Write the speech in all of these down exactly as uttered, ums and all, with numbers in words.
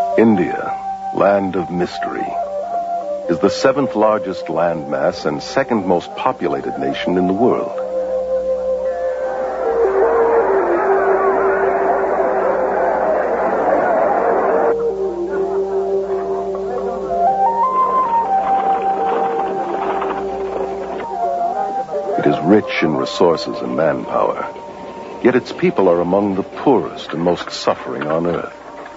India, land of mystery, is the seventh largest landmass and second most populated nation in the world. It is rich in resources and manpower, yet its people are among the poorest and most suffering on earth.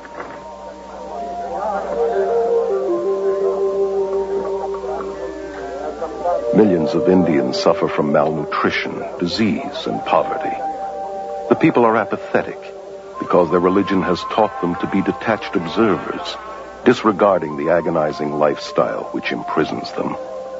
Millions of Indians suffer from malnutrition, disease, and poverty. The people are apathetic because their religion has taught them to be detached observers, disregarding the agonizing lifestyle which imprisons them.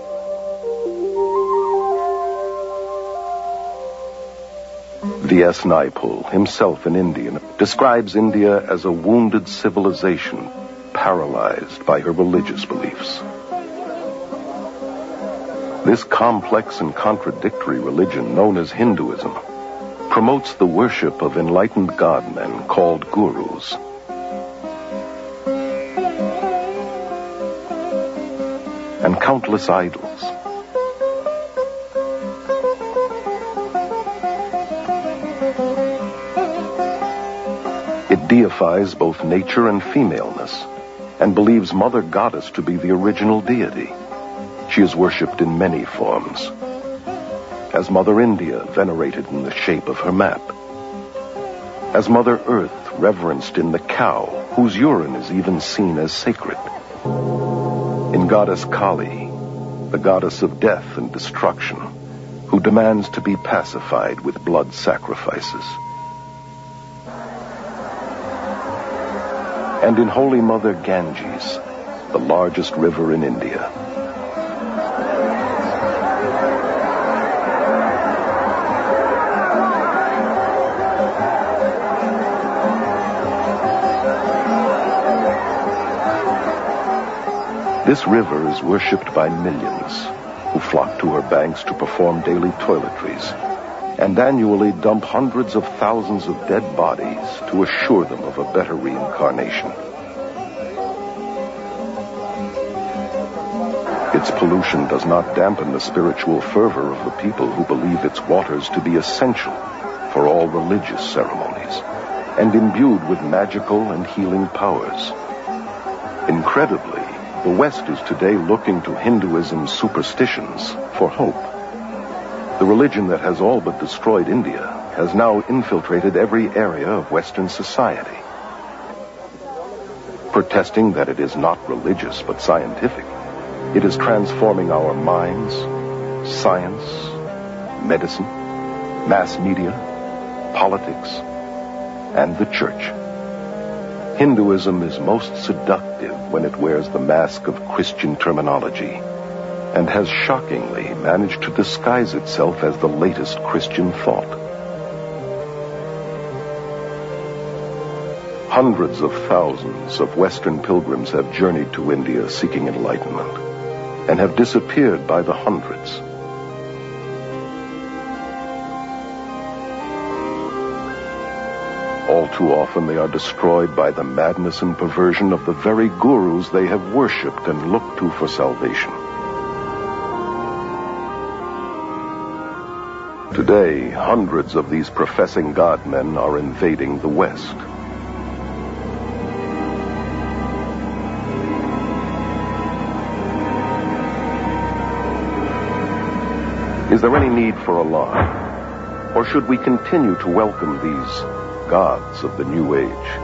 V S Naipaul, himself an Indian, describes India as a wounded civilization paralyzed by her religious beliefs. This complex and contradictory religion, known as Hinduism, promotes the worship of enlightened god-men called gurus. And countless idols. It deifies both nature and femaleness, and believes Mother Goddess to be the original deity. She is worshipped in many forms, as Mother India, venerated in the shape of her map, as Mother Earth, reverenced in the cow, whose urine is even seen as sacred, in Goddess Kali, the goddess of death and destruction, who demands to be pacified with blood sacrifices, and in Holy Mother Ganges, the largest river in India. This river is worshipped by millions who flock to her banks to perform daily toiletries and annually dump hundreds of thousands of dead bodies to assure them of a better reincarnation. Its pollution does not dampen the spiritual fervor of the people who believe its waters to be essential for all religious ceremonies and imbued with magical and healing powers. Incredibly, the West is today looking to Hinduism's superstitions for hope. The religion that has all but destroyed India has now infiltrated every area of Western society. Protesting that it is not religious but scientific, it is transforming our minds, science, medicine, mass media, politics, and the church. Hinduism is most seductive when it wears the mask of Christian terminology, and has shockingly managed to disguise itself as the latest Christian thought. Hundreds of thousands of Western pilgrims have journeyed to India seeking enlightenment, and have disappeared by the hundreds. All too often they are destroyed by the madness and perversion of the very gurus they have worshipped and looked to for salvation. Today, hundreds of these professing God-men are invading the West. Is there any need for alarm? Or should we continue to welcome these gods of the New Age?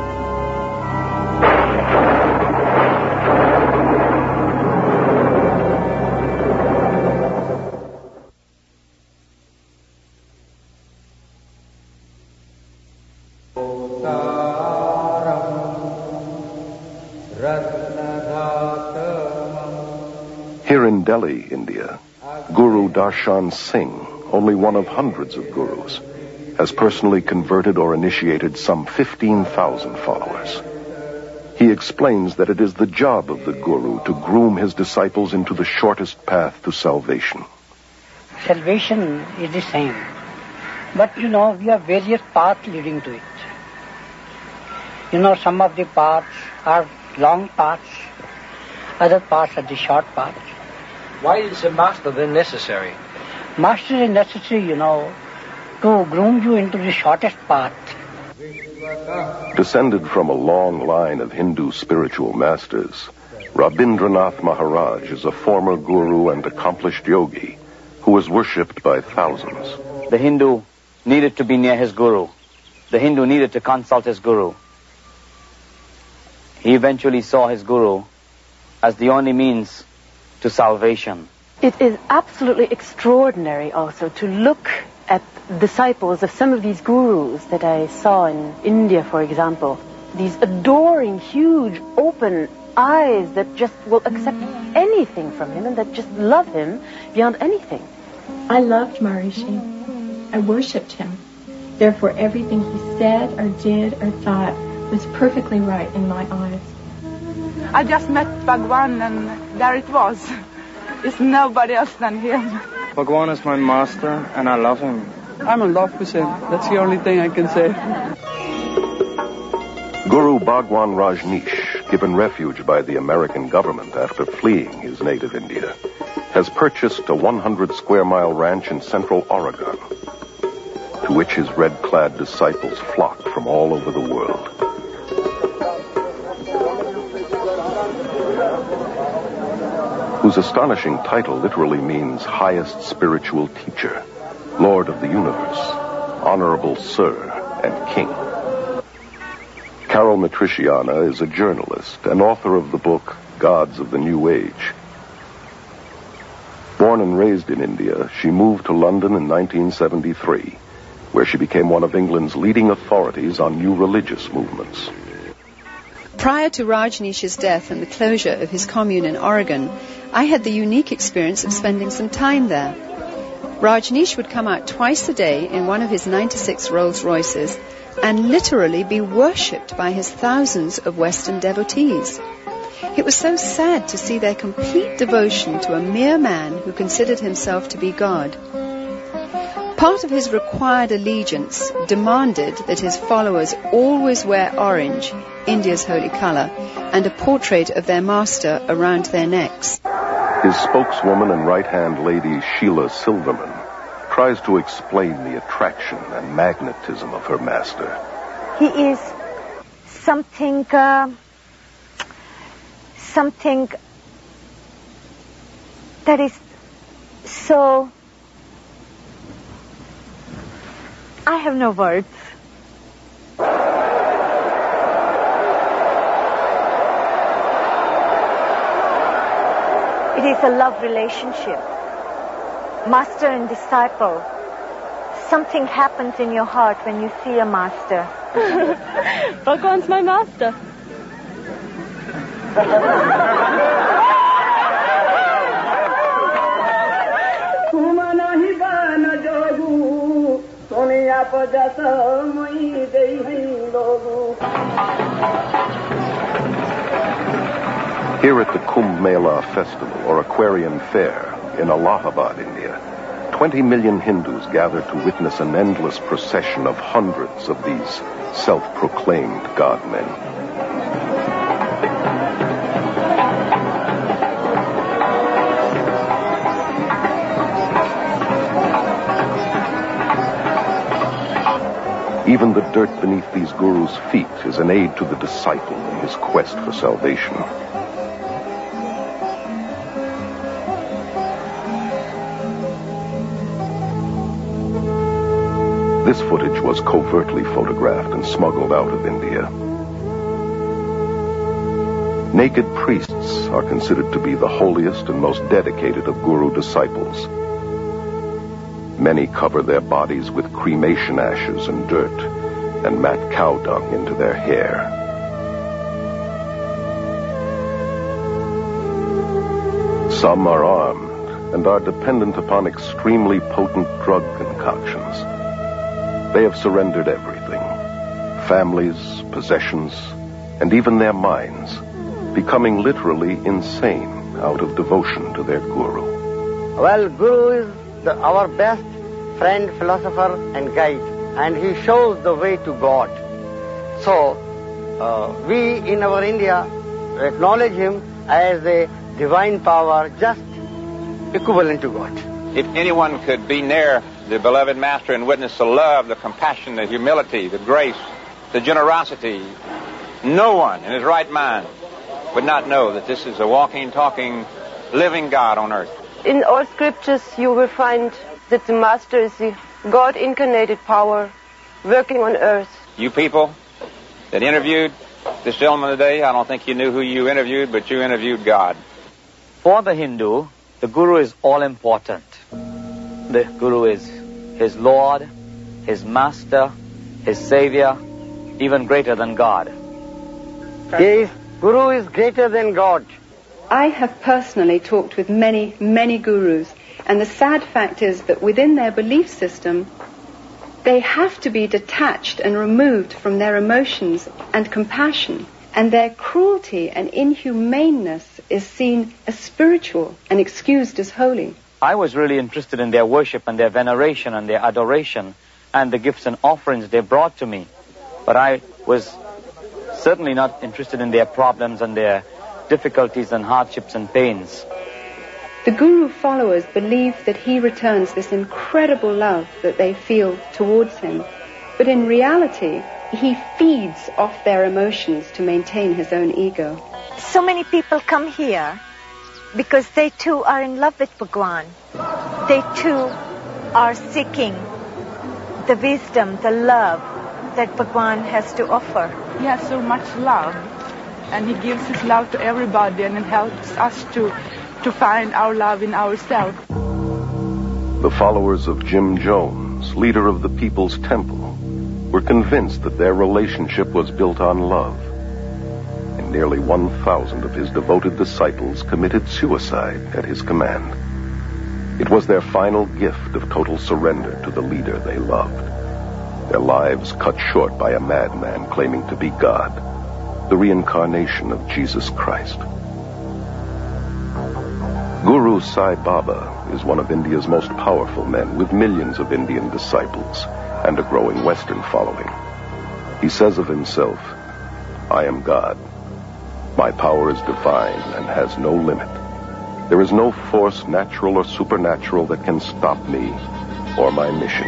Here in Delhi, India, Guru Darshan Singh, only one of hundreds of gurus, has personally converted or initiated some fifteen thousand followers. He explains that it is the job of the guru to groom his disciples into the shortest path to salvation. Salvation is the same, but you know, we have various paths leading to it. You know, some of the paths are long paths, other paths are the short paths. Why is a master then necessary? Master is necessary, you know, to groom you into the shortest path. Descended from a long line of Hindu spiritual masters, Rabindranath Maharaj is a former guru and accomplished yogi who was worshipped by thousands. The Hindu needed to be near his guru. The Hindu needed to consult his guru. He eventually saw his guru as the only means to salvation. It is absolutely extraordinary also to look at disciples of some of these gurus that I saw in India, for example. These adoring, huge, open eyes that just will accept anything from him and that just love him beyond anything. I loved Maharishi. I worshipped him. Therefore, everything he said or did or thought was perfectly right in my eyes. I just met Bhagwan and there it was. It's nobody else than him. Bhagwan is my master and I love him. I'm in love with him. That's the only thing I can say. Guru Bhagwan Rajneesh, given refuge by the American government after fleeing his native India, has purchased a one hundred square mile ranch in central Oregon, to which his red-clad disciples flock from all over the world. Whose astonishing title literally means highest spiritual teacher, Lord of the universe, Honorable Sir, and King. Carol Matriciana is a journalist and author of the book Gods of the New Age. Born and raised in India, she moved to London in nineteen seventy-three, where she became one of England's leading authorities on new religious movements. Prior to Rajneesh's death and the closure of his commune in Oregon, I had the unique experience of spending some time there. Rajneesh would come out twice a day in one of his ninety-six Rolls Royces and literally be worshipped by his thousands of Western devotees. It was so sad to see their complete devotion to a mere man who considered himself to be God. Part of his required allegiance demanded that his followers always wear orange, India's holy color, and a portrait of their master around their necks. His spokeswoman and right-hand lady, Sheila Silverman, tries to explain the attraction and magnetism of her master. He is something, uh, something that is so... I have no words. It is a love relationship. Master and disciple. Something happens in your heart when you see a master. Bhagwan's my master. Here at the Kumbh Mela Festival, or Aquarian Fair, in Allahabad, India, twenty million Hindus gather to witness an endless procession of hundreds of these self-proclaimed God-men. Even the dirt beneath these gurus' feet is an aid to the disciple in his quest for salvation. This footage was covertly photographed and smuggled out of India. Naked priests are considered to be the holiest and most dedicated of guru disciples. Many cover their bodies with cremation ashes and dirt and mat cow dung into their hair. Some are armed and are dependent upon extremely potent drug concoctions. They have surrendered everything, families, possessions, and even their minds, becoming literally insane out of devotion to their guru. Well, Guru is the, our best friend, philosopher, and guide, and he shows the way to God. So, uh, we in our India acknowledge him as a divine power just equivalent to God. If anyone could be near the beloved Master and witness the love, the compassion, the humility, the grace, the generosity, no one in his right mind would not know that this is a walking, talking, living God on earth. In all scriptures you will find that the Master is the God-incarnated power working on earth. You people that interviewed this gentleman today, I don't think you knew who you interviewed, but you interviewed God. For the Hindu, the Guru is all-important. The Guru is his Lord, his Master, his Savior, even greater than God. Yes, Guru is greater than God. I have personally talked with many, many gurus, and the sad fact is that within their belief system, they have to be detached and removed from their emotions and compassion, and their cruelty and inhumaneness is seen as spiritual and excused as holy. I was really interested in their worship and their veneration and their adoration and the gifts and offerings they brought to me. But I was certainly not interested in their problems and their difficulties and hardships and pains. The Guru followers believe that he returns this incredible love that they feel towards him. But in reality, he feeds off their emotions to maintain his own ego. So many people come here because they too are in love with Bhagwan. They too are seeking the wisdom, the love that Bhagwan has to offer. He has so much love, and he gives his love to everybody, and it helps us to to find our love in ourselves. The followers of Jim Jones, leader of the People's Temple, were convinced that their relationship was built on love. And nearly one thousand of his devoted disciples committed suicide at his command. It was their final gift of total surrender to the leader they loved. Their lives cut short by a madman claiming to be God, the reincarnation of Jesus Christ. Guru Sai Baba is one of India's most powerful men, with millions of Indian disciples and a growing Western following. He says of himself, "I am God. My power is divine and has no limit. There is no force, natural or supernatural, that can stop me or my mission."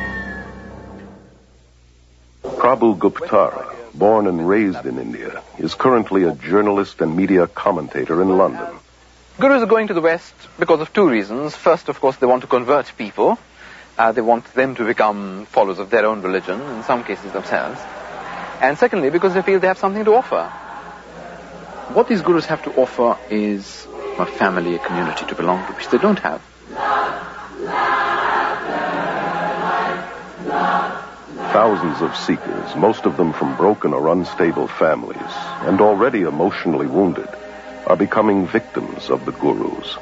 Prabhu Guptara, born and raised in India, is currently a journalist and media commentator in London. Gurus are going to the West because of two reasons. First, of course, they want to convert people. Uh, they want them to become followers of their own religion, in some cases themselves. And secondly, because they feel they have something to offer. What these gurus have to offer is a family, a community to belong to, which they don't have. Thousands of seekers, most of them from broken or unstable families, and already emotionally wounded, are becoming victims of the gurus.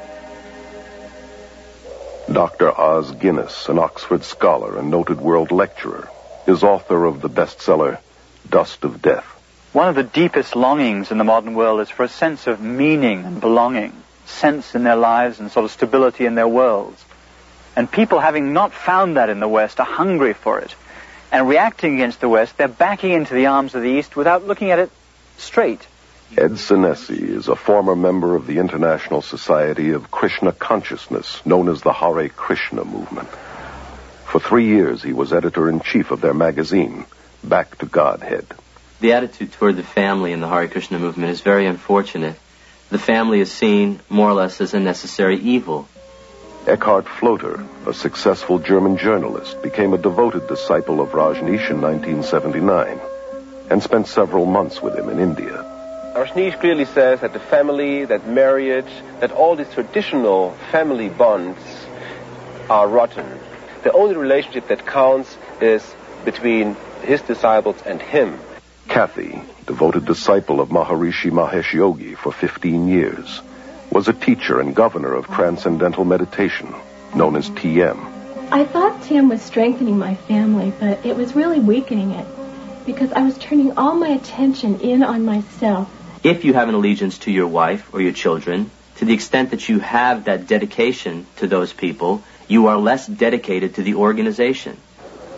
Doctor Os Guinness, an Oxford scholar and noted world lecturer, is author of the bestseller, Dust of Death. One of the deepest longings in the modern world is for a sense of meaning and belonging, sense in their lives and sort of stability in their worlds. And people, having not found that in the West, are hungry for it. And reacting against the West, they're backing into the arms of the East without looking at it straight. Ed Senesi is a former member of the International Society of Krishna Consciousness, known as the Hare Krishna movement. For three years, he was editor-in-chief of their magazine, Back to Godhead. The attitude toward the family in the Hare Krishna movement is very unfortunate. The family is seen more or less as a necessary evil. Eckhart Floater, a successful German journalist, became a devoted disciple of Rajneesh in nineteen seventy-nine and spent several months with him in India. Rajneesh clearly says that the family, that marriage, that all these traditional family bonds are rotten. The only relationship that counts is between his disciples and him. Kathy, devoted disciple of Maharishi Mahesh Yogi for fifteen years, was a teacher and governor of Transcendental Meditation, known as T M. I thought Tim was strengthening my family, but it was really weakening it, because I was turning all my attention in on myself. If you have an allegiance to your wife or your children, to the extent that you have that dedication to those people, you are less dedicated to the organization.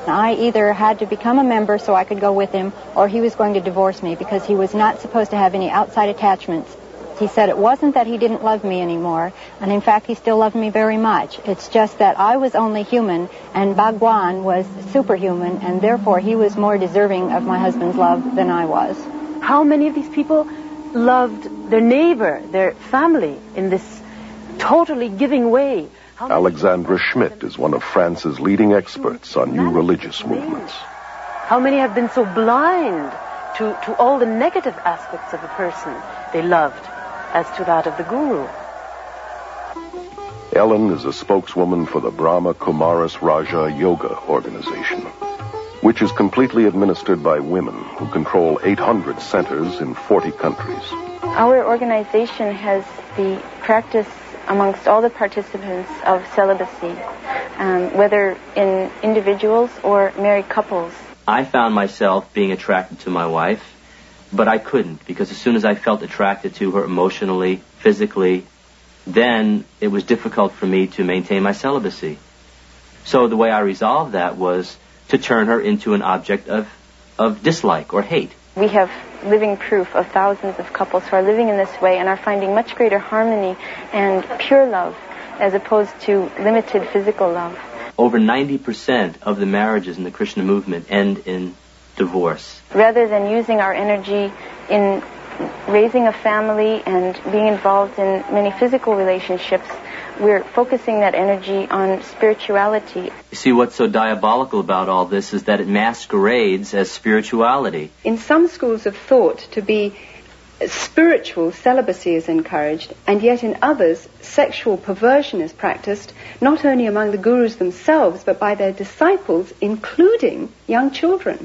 I either had to become a member so I could go with him, or he was going to divorce me because he was not supposed to have any outside attachments. He said it wasn't that he didn't love me anymore, and in fact he still loved me very much. It's just that I was only human and Bhagwan was superhuman, and therefore he was more deserving of my husband's love than I was. How many of these people loved their neighbor, their family, in this totally giving way? Alexandra Schmidt is one of France's leading experts on new religious movements. How many have been so blind to, to all the negative aspects of a person they loved as to that of the Guru? Ellen is a spokeswoman for the Brahma Kumaris Raja Yoga Organization, which is completely administered by women who control eight hundred centers in forty countries. Our organization has the practice amongst all the participants of celibacy, um, whether in individuals or married couples. I found myself being attracted to my wife, but I couldn't, because as soon as I felt attracted to her emotionally, physically, then it was difficult for me to maintain my celibacy. So the way I resolved that was to turn her into an object of, of dislike or hate. We have living proof of thousands of couples who are living in this way and are finding much greater harmony and pure love as opposed to limited physical love. Over ninety percent of the marriages in the Krishna movement end in divorce. Rather than using our energy in raising a family and being involved in many physical relationships, we're focusing that energy on spirituality. You see, what's so diabolical about all this is that it masquerades as spirituality. In some schools of thought, to be spiritual, celibacy is encouraged, and yet in others, sexual perversion is practiced, not only among the gurus themselves, but by their disciples, including young children.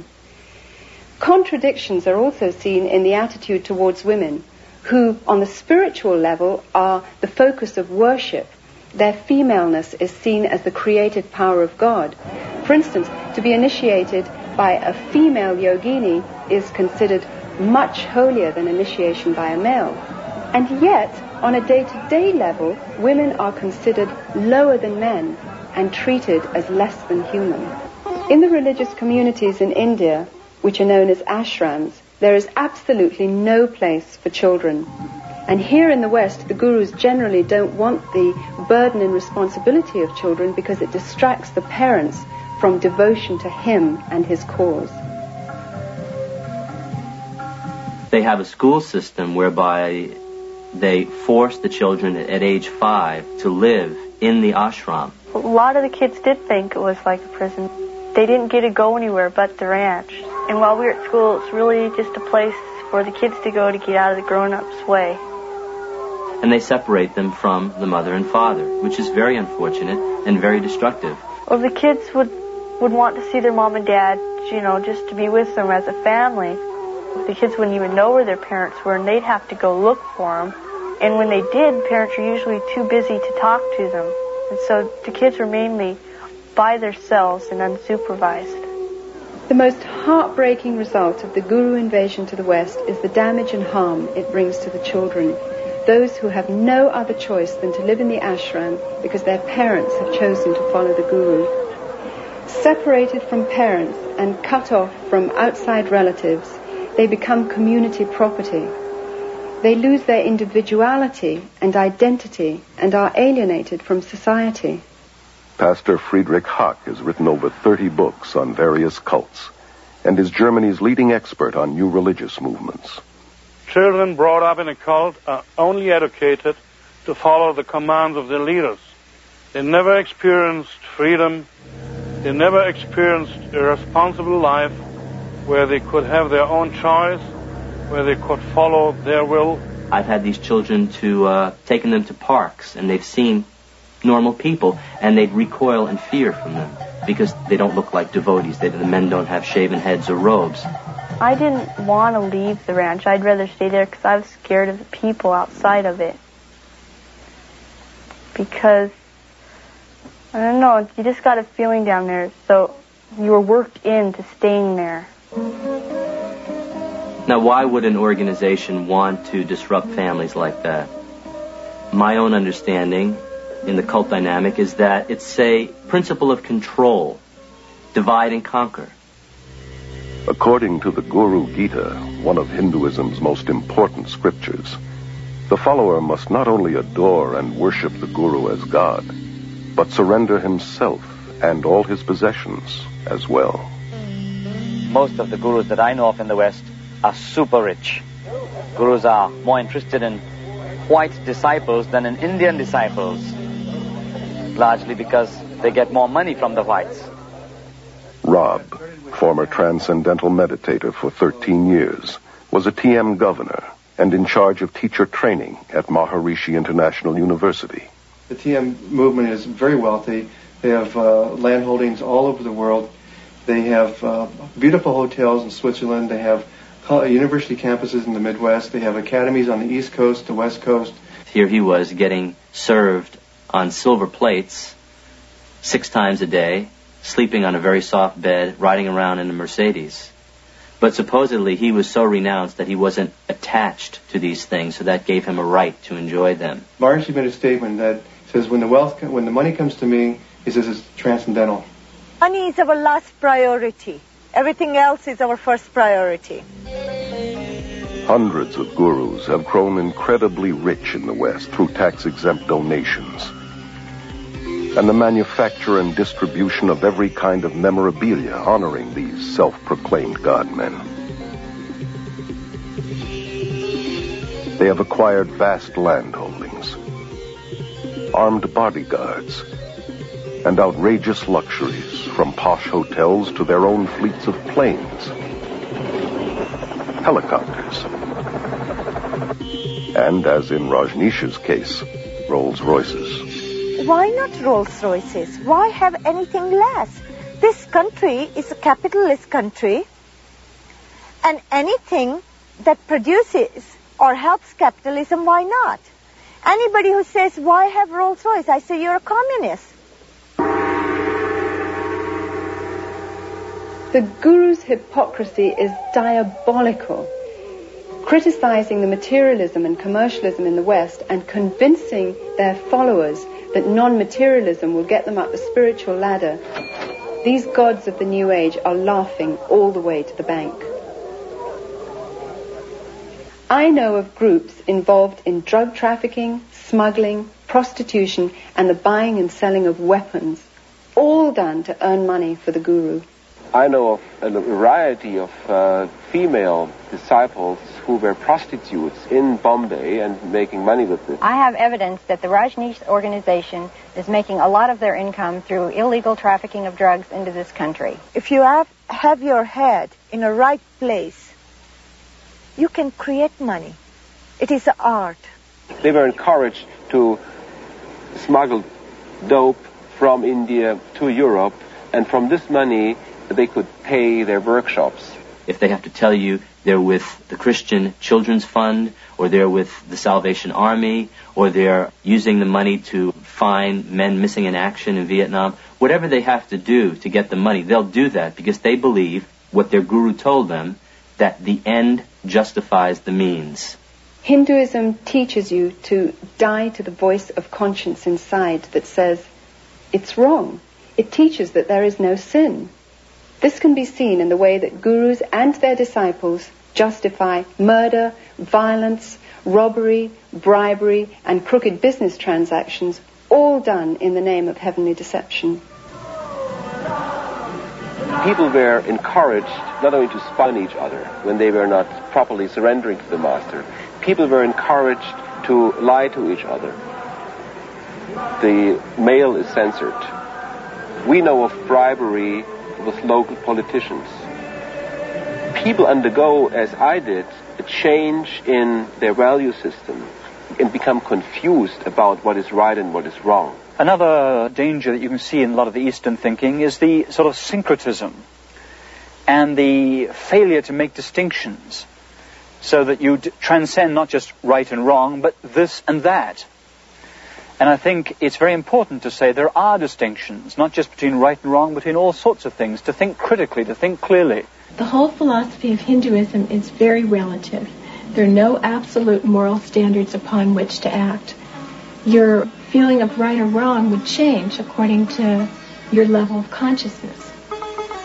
Contradictions are also seen in the attitude towards women, who, on the spiritual level, are the focus of worship. Their femaleness is seen as the creative power of God. For instance, to be initiated by a female yogini is considered much holier than initiation by a male. And yet, on a day-to-day level, women are considered lower than men and treated as less than human. In the religious communities in India, which are known as ashrams, there is absolutely no place for children. And here in the West, the gurus generally don't want the burden and responsibility of children because it distracts the parents from devotion to him and his cause. They have a school system whereby they force the children at age five to live in the ashram. A lot of the kids did think it was like a prison. They didn't get to go anywhere but the ranch. And while we were at school, it's really just a place for the kids to go to get out of the grown-ups' way. And they separate them from the mother and father, which is very unfortunate and very destructive. Well, the kids would, would want to see their mom and dad, you know, just to be with them as a family. The kids wouldn't even know where their parents were, and they'd have to go look for them. And when they did, parents were usually too busy to talk to them. And so the kids were mainly by themselves and unsupervised. The most heartbreaking result of the Guru invasion to the West is the damage and harm it brings to the children, those who have no other choice than to live in the ashram because their parents have chosen to follow the Guru. Separated from parents and cut off from outside relatives, they become community property. They lose their individuality and identity and are alienated from society. Pastor Friedrich Hack has written over thirty books on various cults and is Germany's leading expert on new religious movements. Children brought up in a cult are only educated to follow the commands of their leaders. They never experienced freedom. They never experienced a responsible life where they could have their own choice, where they could follow their will. I've had these children to, uh, taken them to parks, and they've seen normal people, and they'd recoil in fear from them because they don't look like devotees. They, the men don't have shaven heads or robes. I didn't want to leave the ranch. I'd rather stay there because I was scared of the people outside of it. Because, I don't know, you just got a feeling down there, so you were worked into staying there. Now, why would an organization want to disrupt families like that? My own understanding in the cult dynamic is that it's a principle of control. divide and conquer. According to the Guru Gita, one of Hinduism's most important scriptures, the follower must not only adore and worship the Guru as God, but surrender himself and all his possessions as well. Most of the gurus that I know of in the West are super rich. Gurus are more interested in white disciples than in Indian disciples, largely because they get more money from the whites. Rob, former transcendental meditator for thirteen years, was a T M governor and in charge of teacher training at Maharishi International University. The T M movement is very wealthy. They have uh, land holdings all over the world. They have uh, beautiful hotels in Switzerland. They have university campuses in the Midwest. They have academies on the East Coast, the West Coast. Here he was getting served on silver plates six times a day, sleeping on a very soft bed, riding around in a Mercedes. But supposedly he was so renounced that he wasn't attached to these things, so that gave him a right to enjoy them. Maharishi made a statement that says, when the wealth, when the money comes to me, he says it's transcendental. Money is our last priority. Everything else is our first priority. Hundreds of gurus have grown incredibly rich in the West through tax-exempt donations, and the manufacture and distribution of every kind of memorabilia honoring these self-proclaimed God-men. They have acquired vast land holdings, armed bodyguards, and outrageous luxuries, from posh hotels to their own fleets of planes, helicopters, and, as in Rajneesh's case, Rolls-Royces. Why not Rolls-Royces? Why have anything less? This country is a capitalist country, and anything that produces or helps capitalism, why not? Anybody who says, why have Rolls-Royce? I say, you're a communist. The Guru's hypocrisy is diabolical, criticizing the materialism and commercialism in the West and convincing their followers that non-materialism will get them up the spiritual ladder. These gods of the New Age are laughing all the way to the bank. I know of groups involved in drug trafficking, smuggling, prostitution, and the buying and selling of weapons, all done to earn money for the Guru. I know of a variety of uh, female disciples who were prostitutes in Bombay and making money with it. I have evidence that the Rajneesh organization is making a lot of their income through illegal trafficking of drugs into this country. If you have, have your head in a right place, you can create money. It is an art. They were encouraged to smuggle dope from India to Europe, and from this money they could pay their workshops. If they have to tell you they're with the Christian Children's Fund, or they're with the Salvation Army, or they're using the money to find men missing in action in Vietnam, whatever they have to do to get the money, they'll do that because they believe what their guru told them, that the end justifies the means. Hinduism teaches you to die to the voice of conscience inside that says, it's wrong. It teaches that there is no sin. This can be seen in the way that gurus and their disciples justify murder, violence, robbery, bribery, and crooked business transactions, all done in the name of heavenly deception. People were encouraged not only to spy on each other when they were not properly surrendering to the master. People were encouraged to lie to each other. The mail is censored. We know of bribery with local politicians. People undergo, as I did, a change in their value system and become confused about what is right and what is wrong. Another danger that you can see in a lot of the Eastern thinking is the sort of syncretism and the failure to make distinctions so that you d- transcend not just right and wrong, but this and that. And I think it's very important to say there are distinctions, not just between right and wrong, but between all sorts of things, to think critically, to think clearly. The whole philosophy of Hinduism is very relative. There are no absolute moral standards upon which to act. Your feeling of right or wrong would change according to your level of consciousness.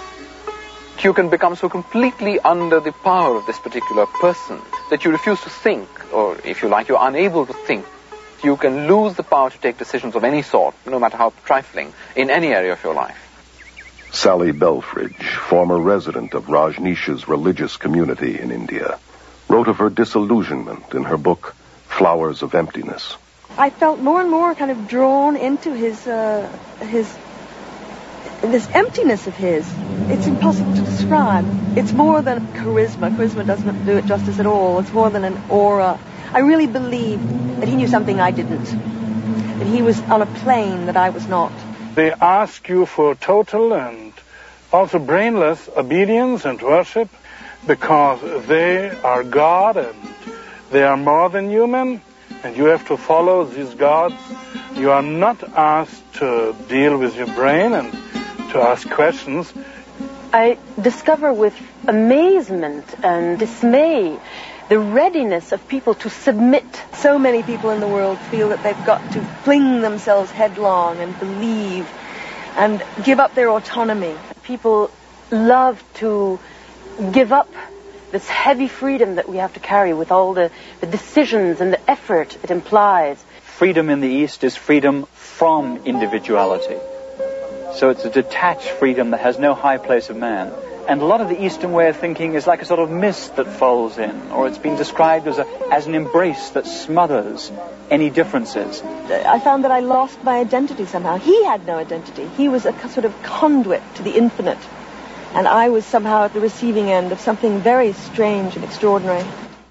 You can become so completely under the power of this particular person that you refuse to think, or if you like, you're unable to think. You can lose the power to take decisions of any sort, no matter how trifling, in any area of your life. Sally Belfridge, former resident of Rajneesh's religious community in India, wrote of her disillusionment in her book, Flowers of Emptiness. I felt more and more kind of drawn into his, uh, his, this emptiness of his. It's impossible to describe. It's more than charisma. Charisma doesn't do it justice at all. It's more than an aura. I really believe that he knew something I didn't. That he was on a plane that I was not. They ask you for total and also brainless obedience and worship because they are God and they are more than human, and you have to follow these gods. You are not asked to deal with your brain and to ask questions. I discover with amazement and dismay the readiness of people to submit. So many people in the world feel that they've got to fling themselves headlong and believe and give up their autonomy. People love to give up this heavy freedom that we have to carry with all the, the decisions and the effort it implies. Freedom in the East is freedom from individuality. So it's a detached freedom that has no high place of man. And a lot of the Eastern way of thinking is like a sort of mist that folds in, or it's been described as, a, as an embrace that smothers any differences. I found that I lost my identity somehow. He had no identity. He was a sort of conduit to the infinite. And I was somehow at the receiving end of something very strange and extraordinary.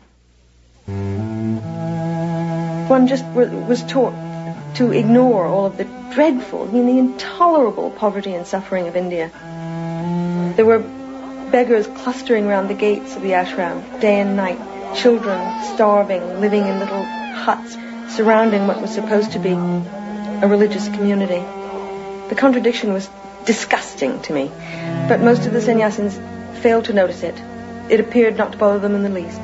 One just was taught to ignore all of the dreadful, I mean, the intolerable poverty and suffering of India. There were beggars clustering around the gates of the ashram, day and night, children starving, living in little huts, surrounding what was supposed to be a religious community. The contradiction was disgusting to me, but most of the sannyasins failed to notice it. It appeared not to bother them in the least.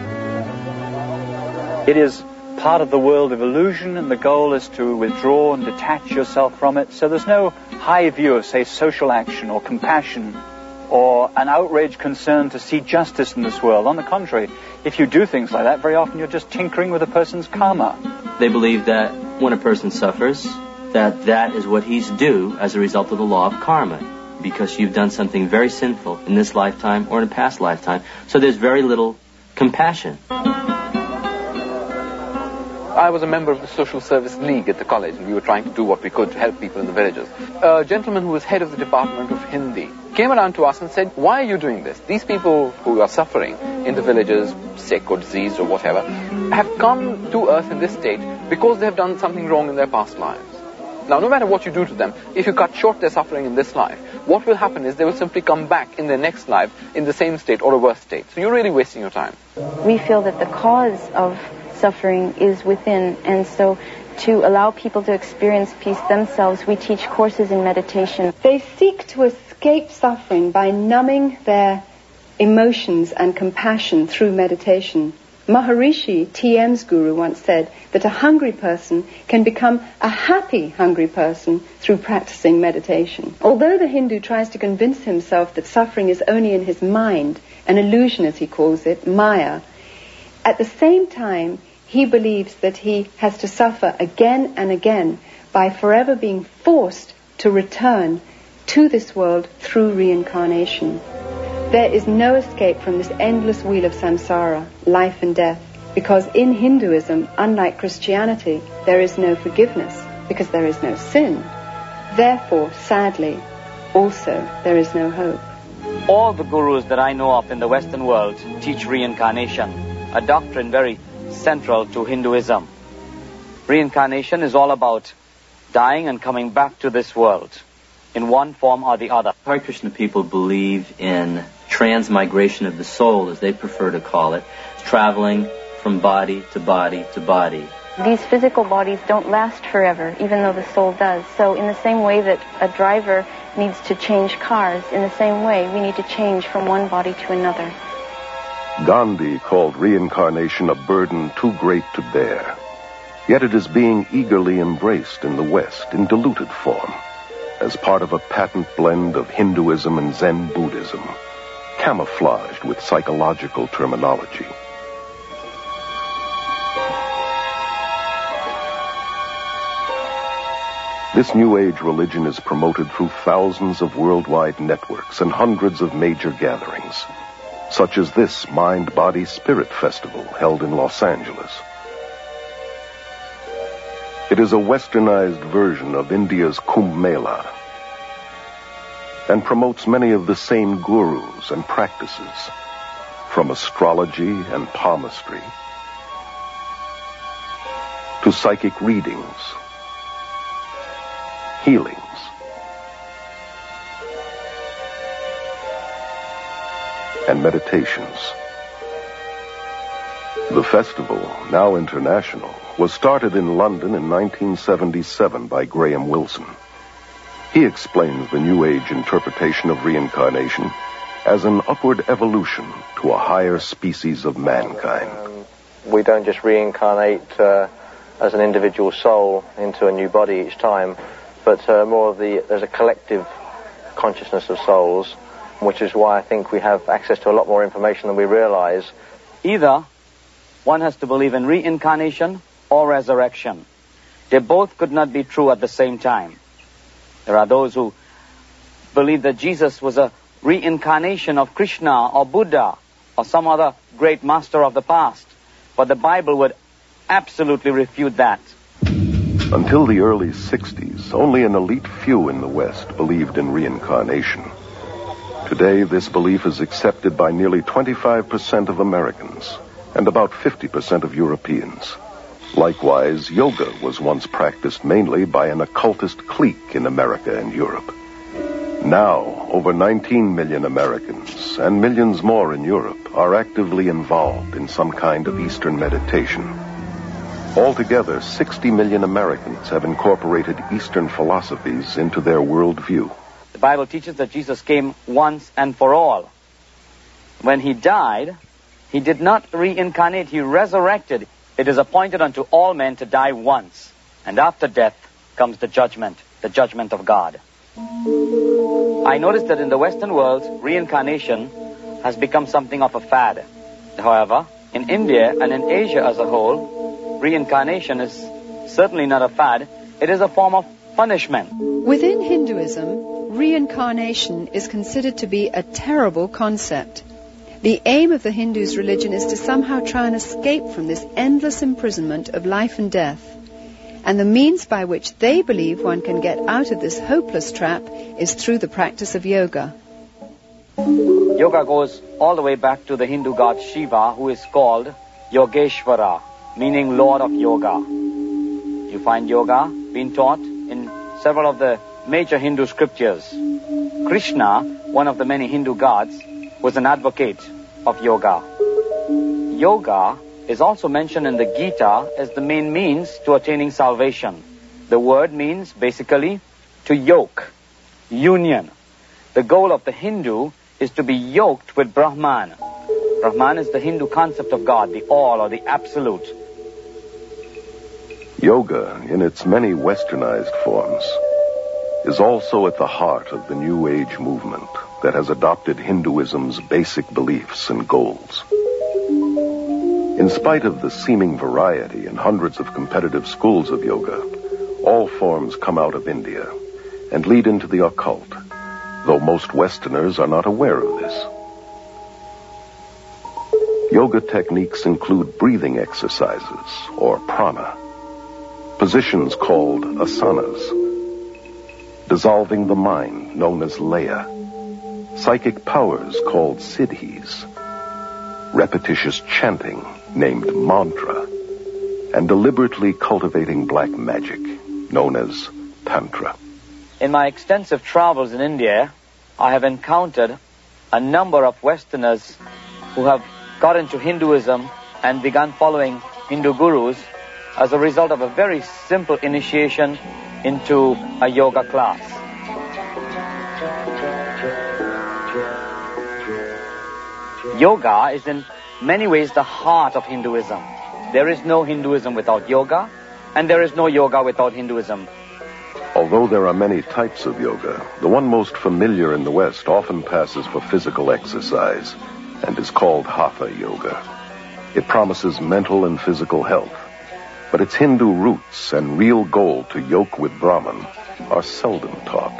It is part of the world of illusion, and the goal is to withdraw and detach yourself from it. So there's no high view of, say, social action or compassion or an outraged concern to see justice in this world. On the contrary, if you do things like that, very often you're just tinkering with a person's karma. They believe that when a person suffers, that that is what he's due as a result of the law of karma, because you've done something very sinful in this lifetime or in a past lifetime. So there's very little compassion. I was a member of the Social Service League at the college, and we were trying to do what we could to help people in the villages. A gentleman who was head of the Department of Hindi came around to us and said, why are you doing this? These people who are suffering in the villages, sick or diseased or whatever, have come to earth in this state because they have done something wrong in their past lives. Now, no matter what you do to them, if you cut short their suffering in this life, what will happen is they will simply come back in their next life in the same state or a worse state. So you're really wasting your time. We feel that the cause of suffering is within, and so to allow people to experience peace themselves, we teach courses in meditation. They seek to escape suffering by numbing their emotions and compassion through meditation. Maharishi, T M's guru, once said that a hungry person can become a happy hungry person through practicing meditation. Although the Hindu tries to convince himself that suffering is only in his mind, an illusion as he calls it, Maya, at the same time he believes that he has to suffer again and again by forever being forced to return to this world through reincarnation. There is no escape from this endless wheel of samsara, life and death, because in Hinduism, unlike Christianity, there is no forgiveness, because there is no sin. Therefore, sadly, also, there is no hope. All the gurus that I know of in the Western world teach reincarnation, a doctrine very central to Hinduism. Reincarnation is all about dying and coming back to this world in one form or the other. Hare Krishna people believe in transmigration of the soul, as they prefer to call it, traveling from body to body to body. These physical bodies don't last forever, even though the soul does. So in the same way that a driver needs to change cars, in the same way we need to change from one body to another. Gandhi called reincarnation a burden too great to bear. Yet it is being eagerly embraced in the West in diluted form, as part of a patent blend of Hinduism and Zen Buddhism, camouflaged with psychological terminology. This New Age religion is promoted through thousands of worldwide networks and hundreds of major gatherings, such as this Mind, Body, Spirit Festival held in Los Angeles. It is a westernized version of India's Kumbh Mela and promotes many of the same gurus and practices, from astrology and palmistry to psychic readings, healings, and meditations. The festival, now international, was started in London in nineteen seventy-seven by Graham Wilson. He explains the New Age interpretation of reincarnation as an upward evolution to a higher species of mankind. Um, we don't just reincarnate uh, as an individual soul into a new body each time, but uh, more of the, there's a collective consciousness of souls, which is why I think we have access to a lot more information than we realize. Either one has to believe in reincarnation or resurrection. They both could not be true at the same time. There are those who believe that Jesus was a reincarnation of Krishna or Buddha or some other great master of the past. But the Bible would absolutely refute that. Until the early sixties, only an elite few in the West believed in reincarnation. Today, this belief is accepted by nearly twenty-five percent of Americans and about fifty percent of Europeans. Likewise, yoga was once practiced mainly by an occultist clique in America and Europe. Now, over nineteen million Americans and millions more in Europe are actively involved in some kind of Eastern meditation. Altogether, sixty million Americans have incorporated Eastern philosophies into their worldview. The Bible teaches that Jesus came once and for all. When he died, he did not reincarnate, he resurrected. It is appointed unto all men to die once, and after death comes the judgment, the judgment of God. I noticed that in the Western world, reincarnation has become something of a fad. However, in India and in Asia as a whole, reincarnation is certainly not a fad. It is a form of punishment. Within Hinduism, reincarnation is considered to be a terrible concept. The aim of the Hindus' religion is to somehow try and escape from this endless imprisonment of life and death. And the means by which they believe one can get out of this hopeless trap is through the practice of yoga. Yoga goes all the way back to the Hindu god Shiva, who is called Yogeshvara, meaning Lord of Yoga. You find yoga being taught in several of the major Hindu scriptures. Krishna, one of the many Hindu gods, was an advocate of yoga. Yoga is also mentioned in the Gita as the main means to attaining salvation. The word means basically to yoke, union. The goal of the Hindu is to be yoked with Brahman. Brahman is the Hindu concept of God, the all or the absolute. Yoga, in its many westernized forms, is also at the heart of the New Age movement that has adopted Hinduism's basic beliefs and goals. In spite of the seeming variety and hundreds of competitive schools of yoga, all forms come out of India and lead into the occult, though most Westerners are not aware of this. Yoga techniques include breathing exercises, or prana, positions called asanas, dissolving the mind, known as laya, psychic powers called siddhis, repetitious chanting, named mantra, and deliberately cultivating black magic, known as tantra. In my extensive travels in India, I have encountered a number of Westerners who have got into Hinduism and begun following Hindu gurus as a result of a very simple initiation into a yoga class. Yoga is in many ways the heart of Hinduism. There is no Hinduism without yoga, and there is no yoga without Hinduism. Although there are many types of yoga, the one most familiar in the West often passes for physical exercise and is called Hatha Yoga. It promises mental and physical health, but its Hindu roots and real goal to yoke with Brahman are seldom taught.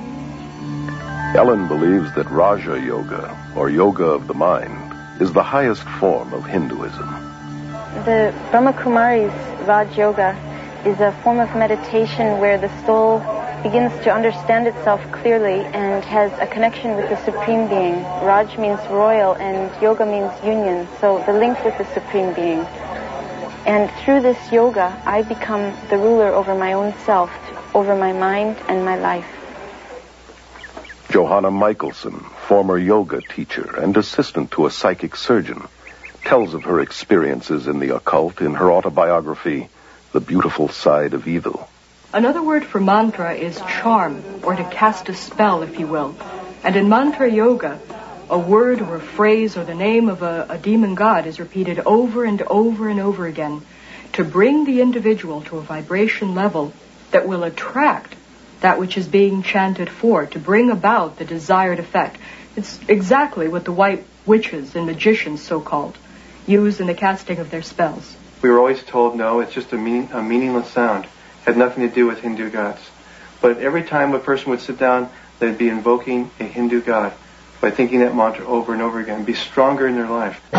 Ellen believes that Raja Yoga, or yoga of the mind, is the highest form of Hinduism. The Brahma Kumari's Raj Yoga is a form of meditation where the soul begins to understand itself clearly and has a connection with the Supreme Being. Raj means royal and yoga means union, so the link with the Supreme Being. And through this yoga, I become the ruler over my own self, over my mind and my life. Johanna Michelson, former yoga teacher and assistant to a psychic surgeon, tells of her experiences in the occult in her autobiography, The Beautiful Side of Evil. Another word for mantra is charm, or to cast a spell, if you will. And in mantra yoga, a word or a phrase or the name of a, a demon god is repeated over and over and over again to bring the individual to a vibration level that will attract that which is being chanted for, to bring about the desired effect. It's exactly what the white witches and magicians, so-called, use in the casting of their spells. We were always told, no, it's just a, mean, a meaningless sound. Had nothing to do with Hindu gods. But every time a person would sit down, they'd be invoking a Hindu god by thinking that mantra over and over again, be stronger in their life. The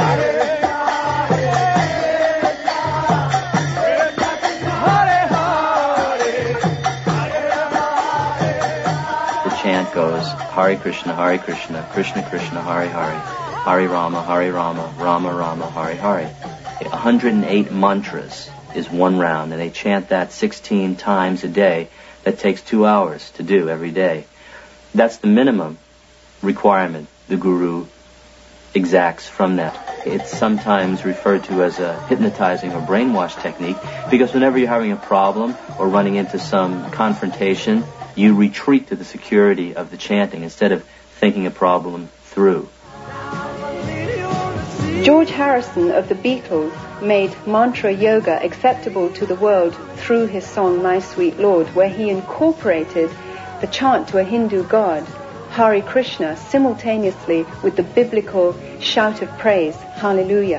chant goes, Hare Krishna, Hare Krishna, Krishna Krishna, Hare Hare, Hare Rama, Hare Rama, Rama Rama, Hare Hare. one hundred eight mantras is one round, and they chant that sixteen times a day. That takes two hours to do every day. That's the minimum requirement the guru exacts from that. It's sometimes referred to as a hypnotizing or brainwash technique, because whenever you're having a problem or running into some confrontation, you retreat to the security of the chanting instead of thinking a problem through. George Harrison of the Beatles made mantra yoga acceptable to the world through his song My Sweet Lord, where he incorporated the chant to a Hindu god, Hare Krishna, simultaneously with the biblical shout of praise, Hallelujah.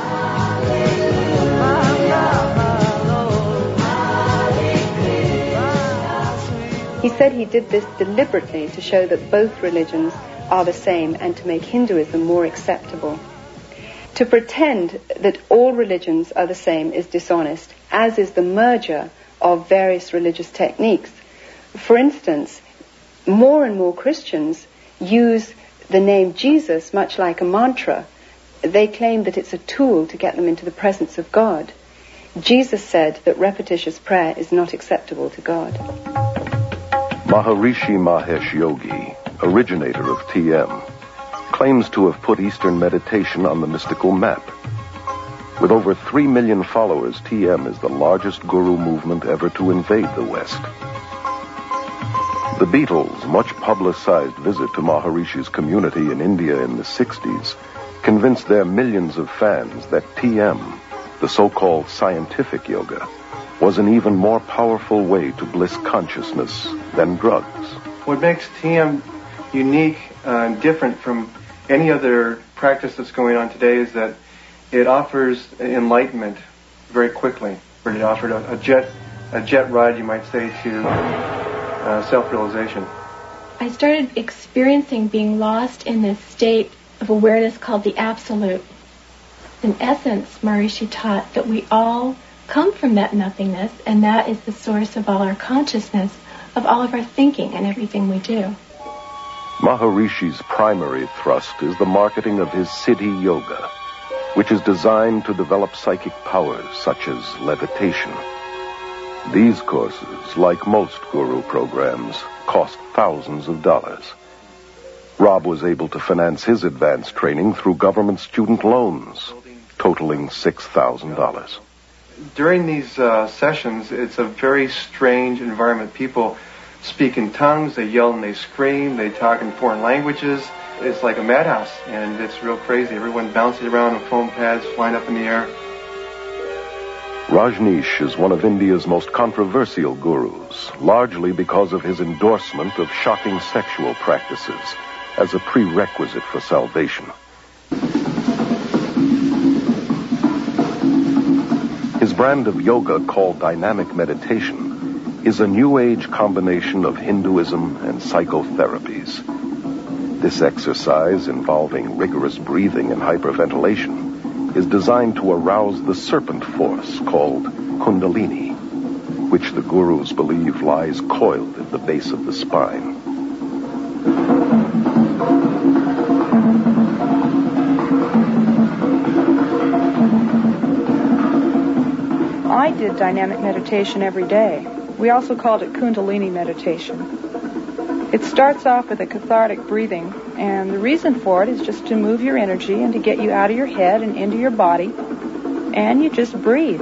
He said he did this deliberately to show that both religions are the same and to make Hinduism more acceptable. To pretend that all religions are the same is dishonest, as is the merger of various religious techniques. For instance, more and more Christians use the name Jesus much like a mantra. They claim that it's a tool to get them into the presence of God. Jesus said that repetitious prayer is not acceptable to God. Maharishi Mahesh Yogi, originator of T M, claims to have put Eastern meditation on the mystical map. With over three million followers, T M is the largest guru movement ever to invade the West. The Beatles' much publicized visit to Maharishi's community in India in the sixties convinced their millions of fans that T M, the so-called scientific yoga, was an even more powerful way to bliss consciousness than drugs. What makes T M unique and uh, different from any other practice that's going on today is that it offers enlightenment very quickly. It offered a, a jet, a jet ride, you might say, to uh, self-realization. I started experiencing being lost in this state of awareness called the Absolute. In essence, Maharishi taught that we all come from that nothingness, and that is the source of all our consciousness, of all of our thinking and everything we do. Maharishi's primary thrust is the marketing of his Siddhi Yoga, which is designed to develop psychic powers such as levitation. These courses, like most guru programs, cost thousands of dollars. Rob was able to finance his advanced training through government student loans, totaling six thousand dollars. During these uh, sessions, it's a very strange environment. People speak in tongues, they yell and they scream, they talk in foreign languages. It's like a madhouse, and it's real crazy. Everyone bouncing around on foam pads, flying up in the air. Rajneesh is one of India's most controversial gurus, largely because of his endorsement of shocking sexual practices as a prerequisite for salvation. His brand of yoga, called dynamic meditation, is a New Age combination of Hinduism and psychotherapies. This exercise, involving rigorous breathing and hyperventilation, is designed to arouse the serpent force called Kundalini, which the gurus believe lies coiled at the base of the spine. I did dynamic meditation every day. We also called it Kundalini meditation. It starts off with a cathartic breathing, and the reason for it is just to move your energy and to get you out of your head and into your body, and you just breathe.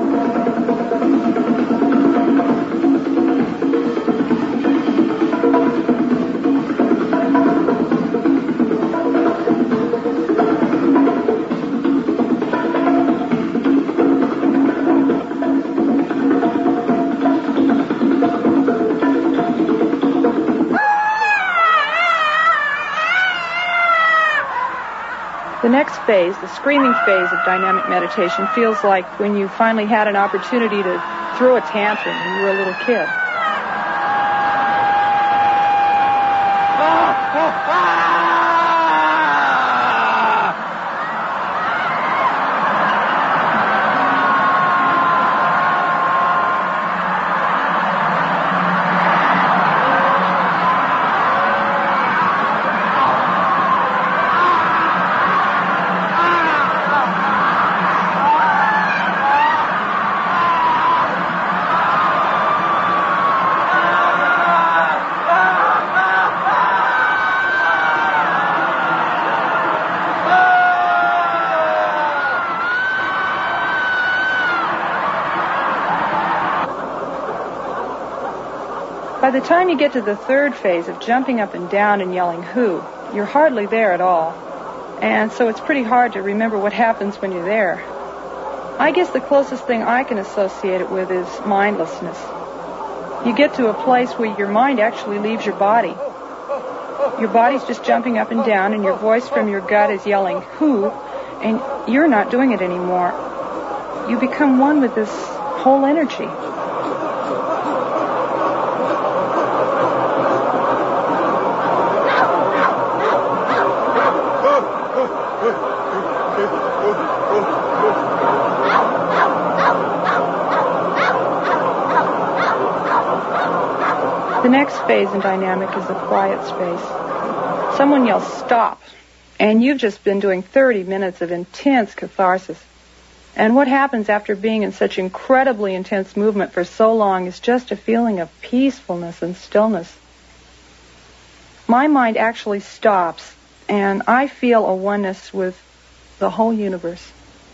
The next phase, the screaming phase of dynamic meditation, feels like when you finally had an opportunity to throw a tantrum when you were a little kid. By the time you get to the third phase of jumping up and down and yelling "Who," you're hardly there at all. And so it's pretty hard to remember what happens when you're there. I guess the closest thing I can associate it with is mindlessness. You get to a place where your mind actually leaves your body. Your body's just jumping up and down, and your voice from your gut is yelling "Who," and you're not doing it anymore. You become one with this whole energy. The next phase in dynamic is the quiet space. Someone yells "Stop," and you've just been doing thirty minutes of intense catharsis. And what happens after being in such incredibly intense movement for so long is just a feeling of peacefulness and stillness. My mind actually stops, and I feel a oneness with the whole universe.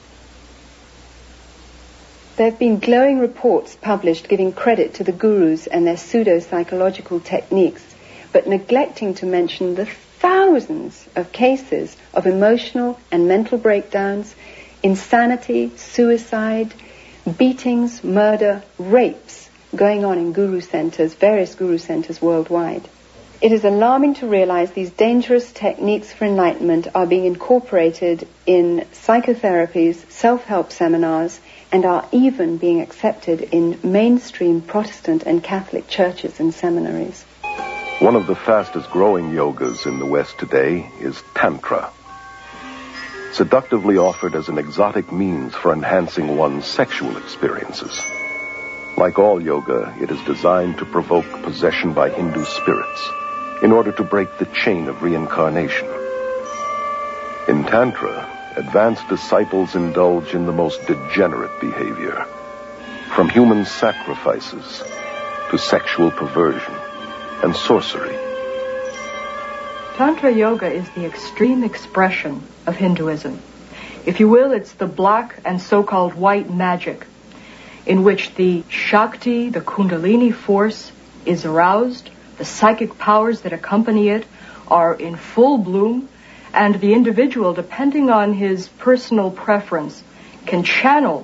There have been glowing reports published giving credit to the gurus and their pseudo-psychological techniques, but neglecting to mention the thousands of cases of emotional and mental breakdowns, insanity, suicide, beatings, murder, rapes going on in guru centers, various guru centers worldwide. It is alarming to realize these dangerous techniques for enlightenment are being incorporated in psychotherapies, self-help seminars, and are even being accepted in mainstream Protestant and Catholic churches and seminaries. One of the fastest growing yogas in the West today is Tantra. Seductively offered as an exotic means for enhancing one's sexual experiences. Like all yoga, it is designed to provoke possession by Hindu spirits in order to break the chain of reincarnation. In Tantra, advanced disciples indulge in the most degenerate behavior, from human sacrifices to sexual perversion and sorcery. Tantra Yoga is the extreme expression of Hinduism. If you will, it's the black and so-called white magic, in which the Shakti, the Kundalini force, is aroused, the psychic powers that accompany it are in full bloom, and the individual, depending on his personal preference, can channel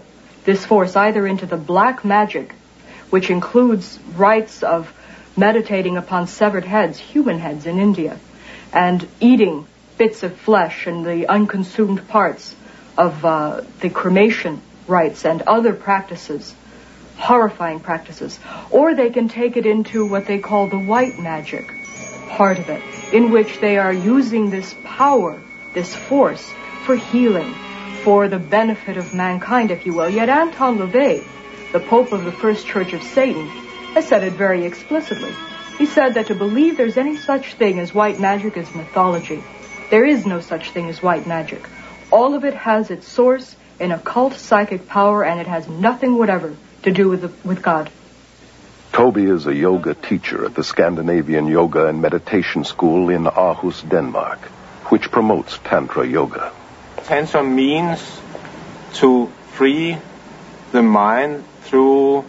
this force either into the black magic, which includes rites of meditating upon severed heads, human heads in India, and eating bits of flesh and the unconsumed parts of uh, the cremation rites and other practices, horrifying practices. Or they can take it into what they call the white magic part of it, in which they are using this power, this force, for healing, for the benefit of mankind, if you will. Yet Anton LaVey, the Pope of the First Church of Satan, has said it very explicitly. He said that to believe there's any such thing as white magic is mythology. There is no such thing as white magic. All of it has its source in occult psychic power, and it has nothing whatever to do with, the, with God. Toby is a yoga teacher at the Scandinavian Yoga and Meditation School in Aarhus, Denmark, which promotes Tantra Yoga. Tantra means to free the mind through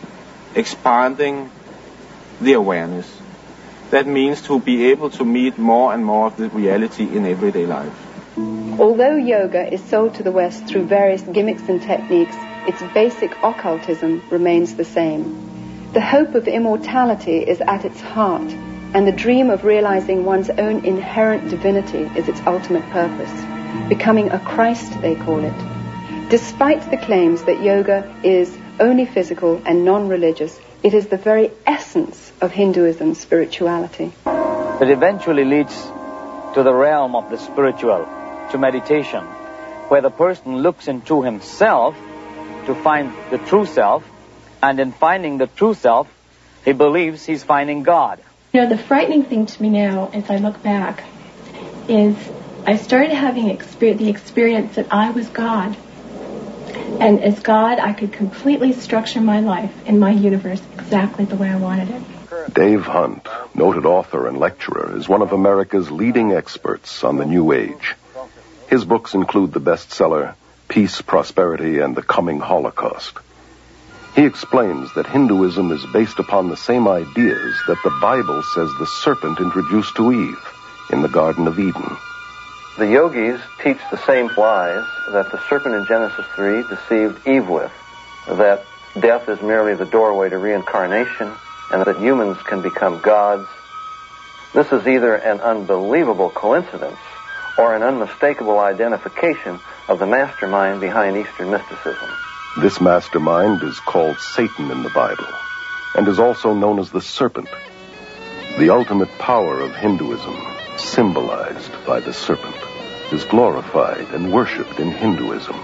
expanding the awareness. That means to be able to meet more and more of the reality in everyday life. Although yoga is sold to the West through various gimmicks and techniques, its basic occultism remains the same. The hope of immortality is at its heart, and the dream of realizing one's own inherent divinity is its ultimate purpose. Becoming a Christ, they call it. Despite the claims that yoga is only physical and non-religious, it is the very essence of Hinduism's spirituality. It eventually leads to the realm of the spiritual, to meditation, where the person looks into himself to find the true self, and in finding the true self, he believes he's finding God. You know, the frightening thing to me now, as I look back, is I started having exper- the experience that I was God. And as God, I could completely structure my life and my universe exactly the way I wanted it. Dave Hunt, noted author and lecturer, is one of America's leading experts on the New Age. His books include the bestseller Peace, Prosperity, and the Coming Holocaust. He explains that Hinduism is based upon the same ideas that the Bible says the serpent introduced to Eve in the Garden of Eden. The yogis teach the same lies that the serpent in Genesis three deceived Eve with, that death is merely the doorway to reincarnation, and that humans can become gods. This is either an unbelievable coincidence or an unmistakable identification of the mastermind behind Eastern mysticism. This mastermind is called Satan in the Bible, and is also known as the serpent, the ultimate power of Hinduism, symbolized by the serpent, is glorified and worshipped in Hinduism.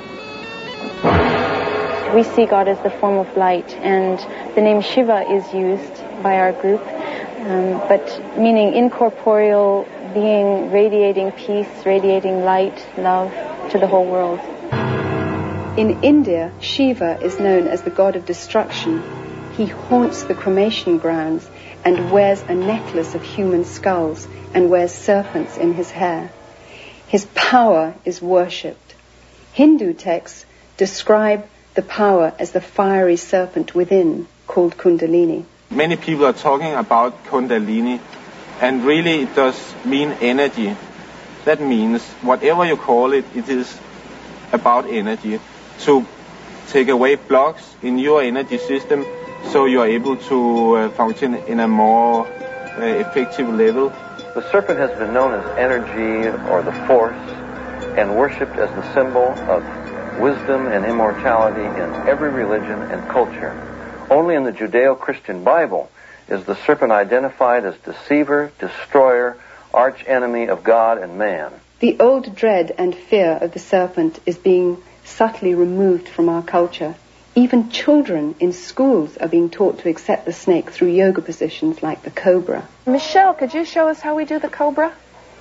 We see God as the form of light, and the name Shiva is used by our group, um, but meaning incorporeal being, radiating peace, radiating light, love to the whole world. In India, Shiva is known as the god of destruction. He haunts the cremation grounds and wears a necklace of human skulls and wears serpents in his hair. His power is worshipped. Hindu texts describe the power as the fiery serpent within, called Kundalini. Many people are talking about Kundalini, and really it does mean energy. That means whatever you call it, it is about energy. To take away blocks in your energy system so you are able to uh, function in a more uh, effective level. The serpent has been known as energy or the force and worshipped as the symbol of wisdom and immortality in every religion and culture. Only in the Judeo-Christian Bible is the serpent identified as deceiver, destroyer, arch-enemy of God and man. The old dread and fear of the serpent is being subtly removed from our culture. Even children in schools are being taught to accept the snake through yoga positions like the cobra. Michelle, could you show us how we do the cobra?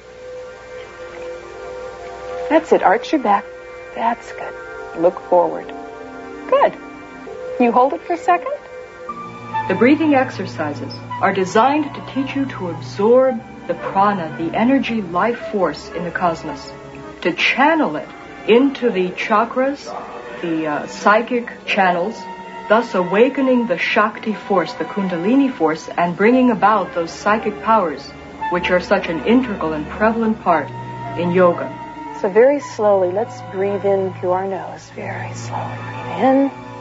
That's it. Arch your back. That's good. Look forward. Good. You hold it for a second. The breathing exercises are designed to teach you to absorb the prana, the energy life force in the cosmos, to channel it into the chakras, the uh, psychic channels, thus awakening the Shakti force, the Kundalini force, and bringing about those psychic powers, which are such an integral and prevalent part in yoga. So very slowly, let's breathe in through our nose. Very slowly. Breathe in.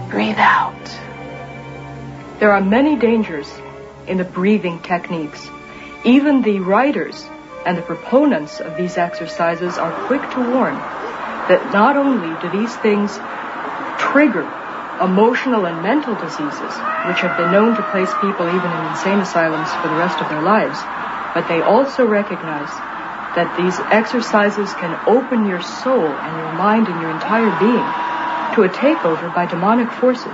breathe out. There are many dangers in the breathing techniques. Even the writers and the proponents of these exercises are quick to warn that not only do these things trigger emotional and mental diseases, which have been known to place people even in insane asylums for the rest of their lives, but they also recognize that these exercises can open your soul and your mind and your entire being to a takeover by demonic forces.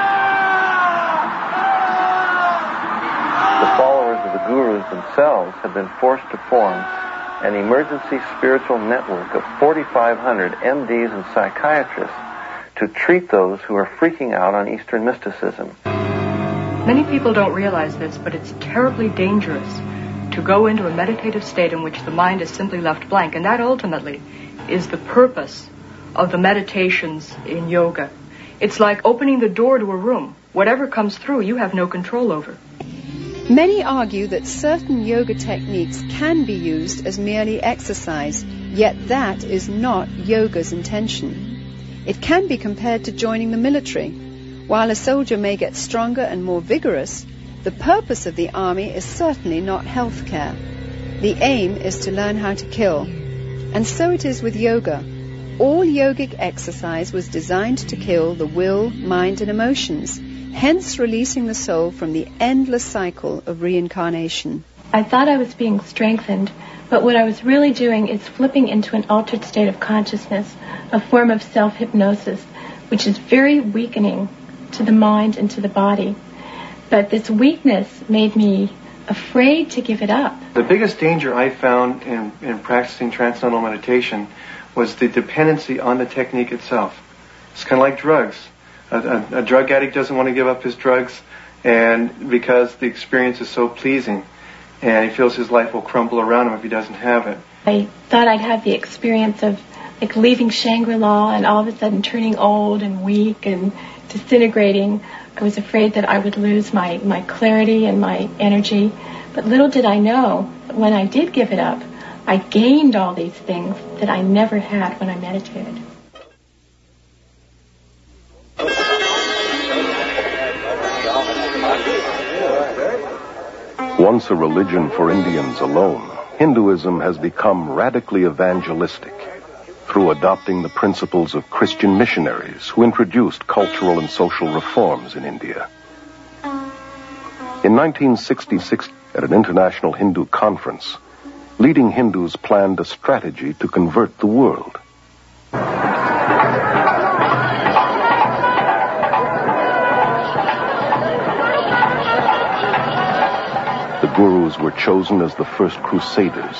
The followers of the gurus themselves have been forced to form an emergency spiritual network of forty-five hundred M Ds and psychiatrists to treat those who are freaking out on Eastern mysticism. Many people don't realize this, but it's terribly dangerous to go into a meditative state in which the mind is simply left blank, and that ultimately is the purpose of the meditations in yoga. It's like opening the door to a room. Whatever comes through, you have no control over. Many argue that certain yoga techniques can be used as merely exercise, yet that is not yoga's intention. It can be compared to joining the military. While a soldier may get stronger and more vigorous, the purpose of the army is certainly not health care. The aim is to learn how to kill. And so it is with yoga. All yogic exercise was designed to kill the will, mind, and emotions, hence releasing the soul from the endless cycle of reincarnation. I thought I was being strengthened, but what I was really doing is flipping into an altered state of consciousness, a form of self-hypnosis, which is very weakening to the mind and to the body. But this weakness made me afraid to give it up. The biggest danger I found in, in practicing transcendental meditation was the dependency on the technique itself. It's kind of like drugs. A, a, a drug addict doesn't want to give up his drugs, and because the experience is so pleasing, and he feels his life will crumble around him if he doesn't have it. I thought I'd have the experience of like leaving Shangri-La and all of a sudden turning old and weak and disintegrating. I was afraid that I would lose my, my clarity and my energy. But little did I know, when I did give it up, I gained all these things that I never had when I meditated. Once a religion for Indians alone, Hinduism has become radically evangelistic through adopting the principles of Christian missionaries who introduced cultural and social reforms in India. In nineteen sixty-six, at an international Hindu conference, leading Hindus planned a strategy to convert the world. The gurus were chosen as the first crusaders,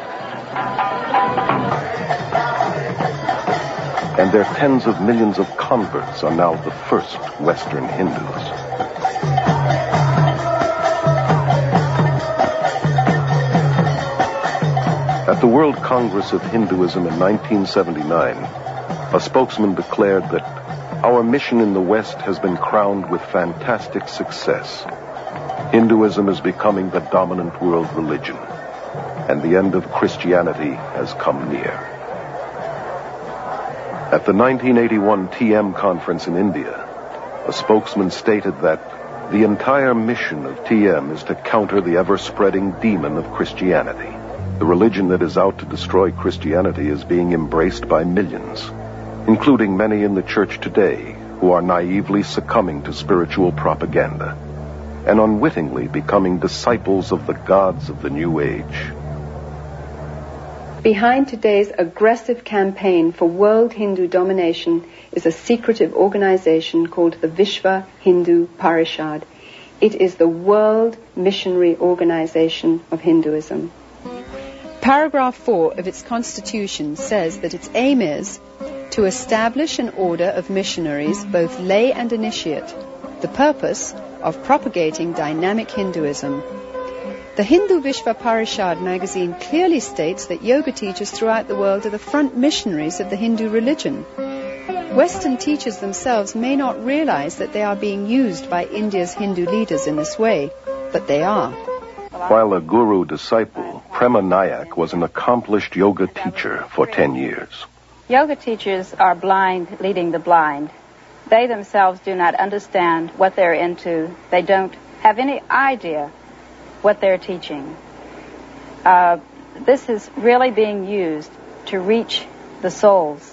and their tens of millions of converts are now the first Western Hindus. At the World Congress of Hinduism in nineteen seventy-nine, a spokesman declared that our mission in the West has been crowned with fantastic success. Hinduism is becoming the dominant world religion, and the end of Christianity has come near. At the nineteen eighty-one T M conference in India, a spokesman stated that the entire mission of T M is to counter the ever-spreading demon of Christianity. The religion that is out to destroy Christianity is being embraced by millions, including many in the church today who are naively succumbing to spiritual propaganda and unwittingly becoming disciples of the gods of the New Age. Behind today's aggressive campaign for world Hindu domination is a secretive organization called the Vishva Hindu Parishad. It is the world missionary organization of Hinduism. Paragraph four of its constitution says that its aim is to establish an order of missionaries, both lay and initiate, the purpose of propagating dynamic Hinduism. The Hindu Vishva Parishad magazine clearly states that yoga teachers throughout the world are the front missionaries of the Hindu religion. Western teachers themselves may not realize that they are being used by India's Hindu leaders in this way, but they are. While a guru disciple, Prema Nayak was an accomplished yoga teacher for ten years. Yoga teachers are blind leading the blind. They themselves do not understand what they're into. They don't have any idea what they're teaching. Uh, this is really being used to reach the souls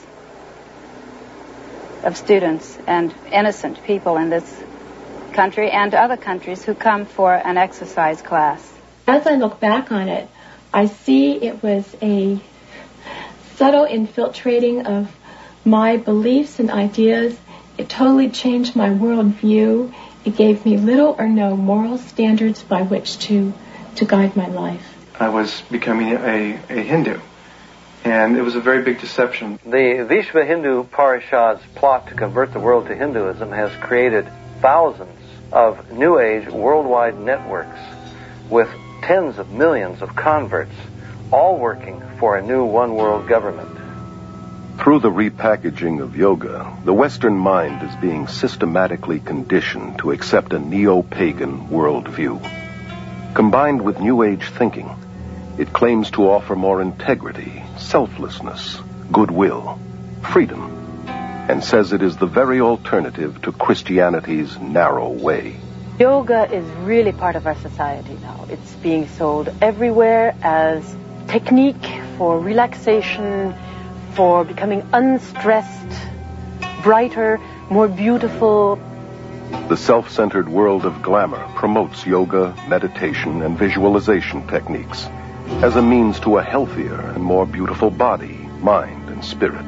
of students and innocent people in this country and other countries who come for an exercise class. As I look back on it, I see it was a subtle infiltrating of my beliefs and ideas. It totally changed my worldview. It gave me little or no moral standards by which to, to guide my life. I was becoming a, a Hindu, and it was a very big deception. The Vishva Hindu Parishad's plot to convert the world to Hinduism has created thousands of New Age worldwide networks with tens of millions of converts, all working for a new one-world government. Through the repackaging of yoga, the Western mind is being systematically conditioned to accept a neo-pagan worldview. Combined with New Age thinking, it claims to offer more integrity, selflessness, goodwill, freedom, and says it is the very alternative to Christianity's narrow way. Yoga is really part of our society now. It's being sold everywhere as technique for relaxation, for becoming unstressed, brighter, more beautiful. The self-centered world of glamour promotes yoga, meditation, and visualization techniques as a means to a healthier and more beautiful body, mind, and spirit.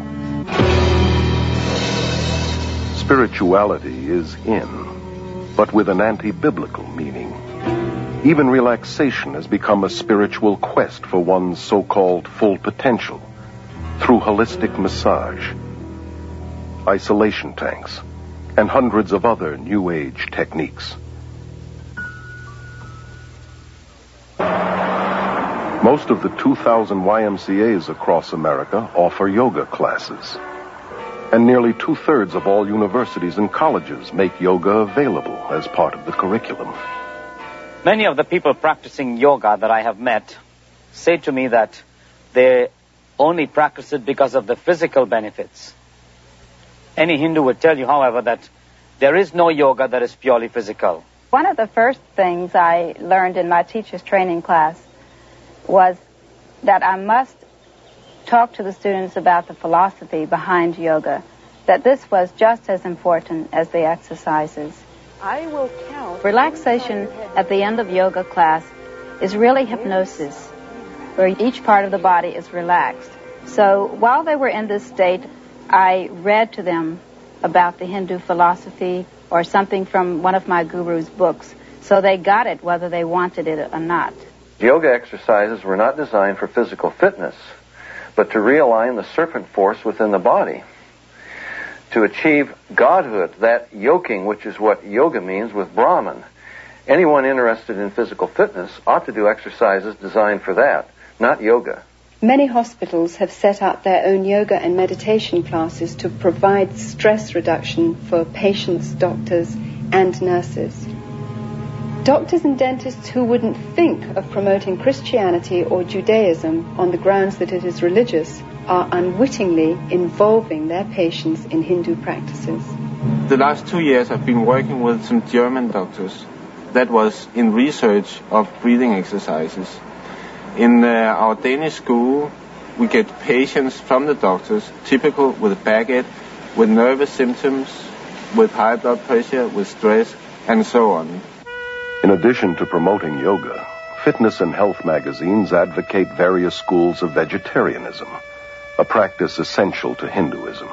Spirituality is in, but with an anti-biblical meaning. Even relaxation has become a spiritual quest for one's so-called full potential through holistic massage, isolation tanks, and hundreds of other New Age techniques. Most of the two thousand Y M C As across America offer yoga classes. And nearly two-thirds of all universities and colleges make yoga available as part of the curriculum. Many of the people practicing yoga that I have met say to me that they only practice it because of the physical benefits. Any Hindu would tell you, however, that there is no yoga that is purely physical. One of the first things I learned in my teacher's training class was that I must talk to the students about the philosophy behind yoga, that this was just as important as the exercises. I will count. Relaxation at the end of yoga class is really hypnosis, where each part of the body is relaxed. So while they were in this state, I read to them about the Hindu philosophy or something from one of my guru's books, so they got it whether they wanted it or not. Yoga exercises were not designed for physical fitness, but to realign the serpent force within the body, to achieve godhood, that yoking, which is what yoga means, with Brahman. Anyone interested in physical fitness ought to do exercises designed for that, not yoga. Many hospitals have set up their own yoga and meditation classes to provide stress reduction for patients, doctors, and nurses. Doctors and dentists who wouldn't think of promoting Christianity or Judaism on the grounds that it is religious are unwittingly involving their patients in Hindu practices. The last two years I've been working with some German doctors that was in research of breathing exercises. In uh, our Danish school, we get patients from the doctors, typical with backache, with nervous symptoms, with high blood pressure, with stress, and so on. In addition to promoting yoga, fitness and health magazines advocate various schools of vegetarianism, a practice essential to Hinduism.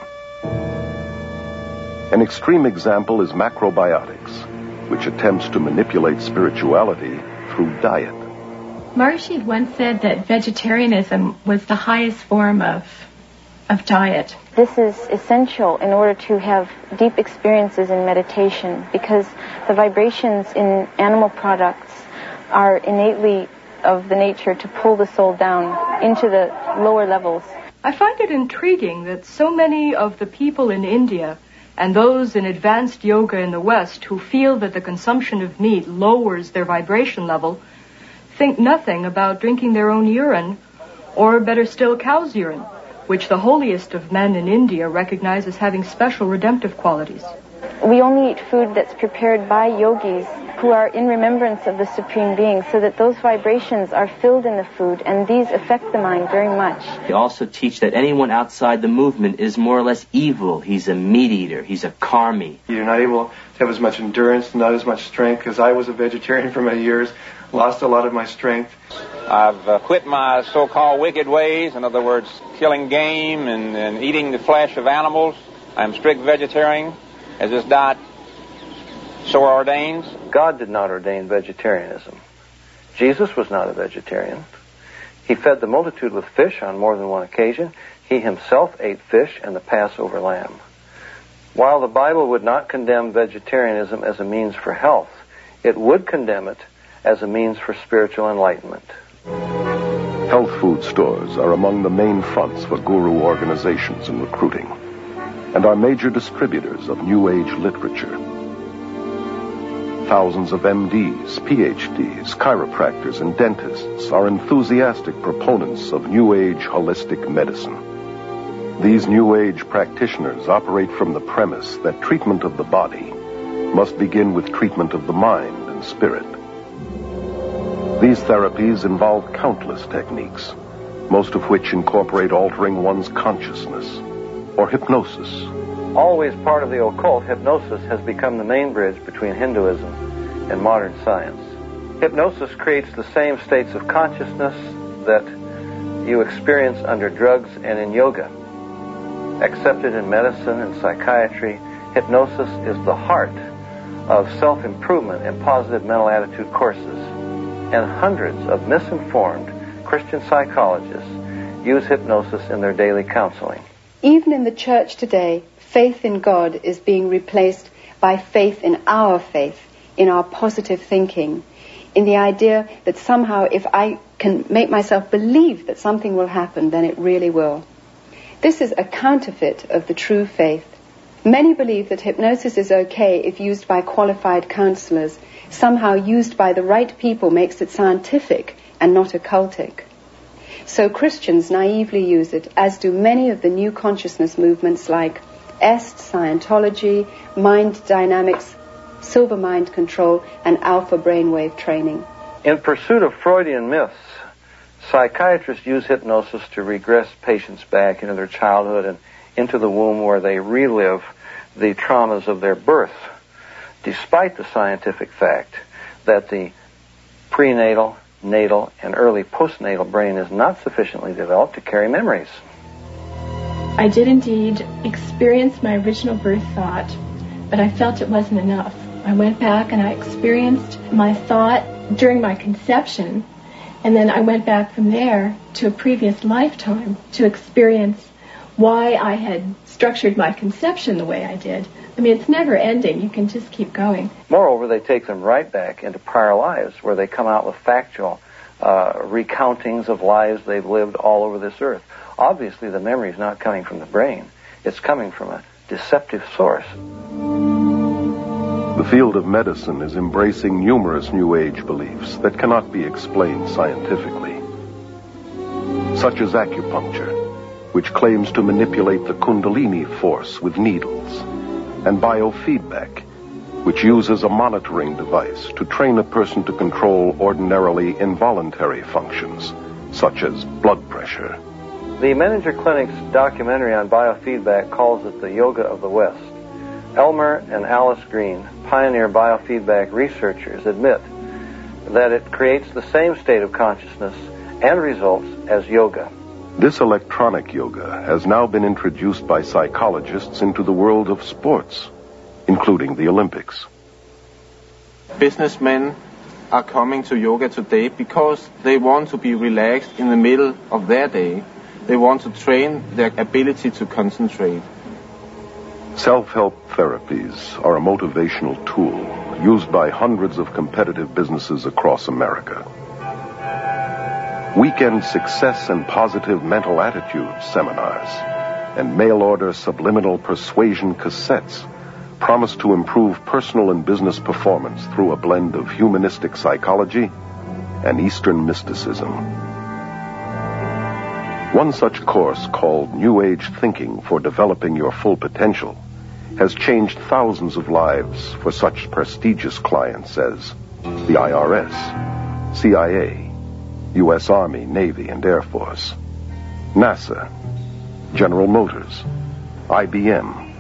An extreme example is macrobiotics, which attempts to manipulate spirituality through diet. Maharishi once said that vegetarianism was the highest form of, of diet. This is essential in order to have deep experiences in meditation, because the vibrations in animal products are innately of the nature to pull the soul down into the lower levels. I find it intriguing that so many of the people in India and those in advanced yoga in the West who feel that the consumption of meat lowers their vibration level think nothing about drinking their own urine, or better still, cow's urine, which the holiest of men in India recognize as having special redemptive qualities. We only eat food that's prepared by yogis who are in remembrance of the Supreme Being, so that those vibrations are filled in the food, and these affect the mind very much. They also teach that anyone outside the movement is more or less evil. He's a meat eater. He's a karmi. You're not able to have as much endurance, not as much strength, because I was a vegetarian for many years, lost a lot of my strength. I've uh, quit my so-called wicked ways, in other words, killing game and, and eating the flesh of animals. I'm strict vegetarian, as this diet so ordains. God did not ordain vegetarianism. Jesus was not a vegetarian. He fed the multitude with fish on more than one occasion. He himself ate fish and the Passover lamb. While the Bible would not condemn vegetarianism as a means for health, it would condemn it as a means for spiritual enlightenment. Health food stores are among the main fronts for guru organizations in recruiting, and are major distributors of New Age literature. Thousands of M Ds, P H Ds, chiropractors, and dentists are enthusiastic proponents of New Age holistic medicine. These New Age practitioners operate from the premise that treatment of the body must begin with treatment of the mind and spirit. These therapies involve countless techniques, most of which incorporate altering one's consciousness, or hypnosis. Always part of the occult, hypnosis has become the main bridge between Hinduism and modern science. Hypnosis creates the same states of consciousness that you experience under drugs and in yoga. Accepted in medicine and psychiatry, hypnosis is the heart of self-improvement and positive mental attitude courses. And hundreds of misinformed Christian psychologists use hypnosis in their daily counseling. Even in the church today, faith in God is being replaced by faith in our faith, in our positive thinking, in the idea that somehow if I can make myself believe that something will happen, then it really will. This is a counterfeit of the true faith. Many believe that hypnosis is okay if used by qualified counselors. Somehow used by the right people makes it scientific and not occultic. So Christians naively use it, as do many of the new consciousness movements like EST, Scientology, mind dynamics, silver mind control, and alpha brainwave training. In pursuit of Freudian myths, psychiatrists use hypnosis to regress patients back into their childhood and into the womb, where they relive the traumas of their birth, despite the scientific fact that the prenatal, natal, and early postnatal brain is not sufficiently developed to carry memories. I did indeed experience my original birth thought, but I felt it wasn't enough. I went back and I experienced my thought during my conception, and then I went back from there to a previous lifetime to experience why I had structured my conception the way I did. I mean, it's never ending. You can just keep going. Moreover, they take them right back into prior lives, where they come out with factual uh, recountings of lives they've lived all over this earth. Obviously, the memory is not coming from the brain. It's coming from a deceptive source. The field of medicine is embracing numerous New Age beliefs that cannot be explained scientifically, such as acupuncture, which claims to manipulate the Kundalini force with needles, and biofeedback, which uses a monitoring device to train a person to control ordinarily involuntary functions, such as blood pressure. The Menninger Clinic's documentary on biofeedback calls it the yoga of the West. Elmer and Alice Green, pioneer biofeedback researchers, admit that it creates the same state of consciousness and results as yoga. This electronic yoga has now been introduced by psychologists into the world of sports, including the Olympics. Businessmen are coming to yoga today because they want to be relaxed in the middle of their day. They want to train their ability to concentrate. Self-help therapies are a motivational tool used by hundreds of competitive businesses across America. Weekend success and positive mental attitude seminars and mail-order subliminal persuasion cassettes promise to improve personal and business performance through a blend of humanistic psychology and Eastern mysticism. One such course, called New Age Thinking for Developing Your Full Potential, has changed thousands of lives for such prestigious clients as the I R S, C I A, U S Army, Navy, and Air Force, NASA, General Motors, I B M,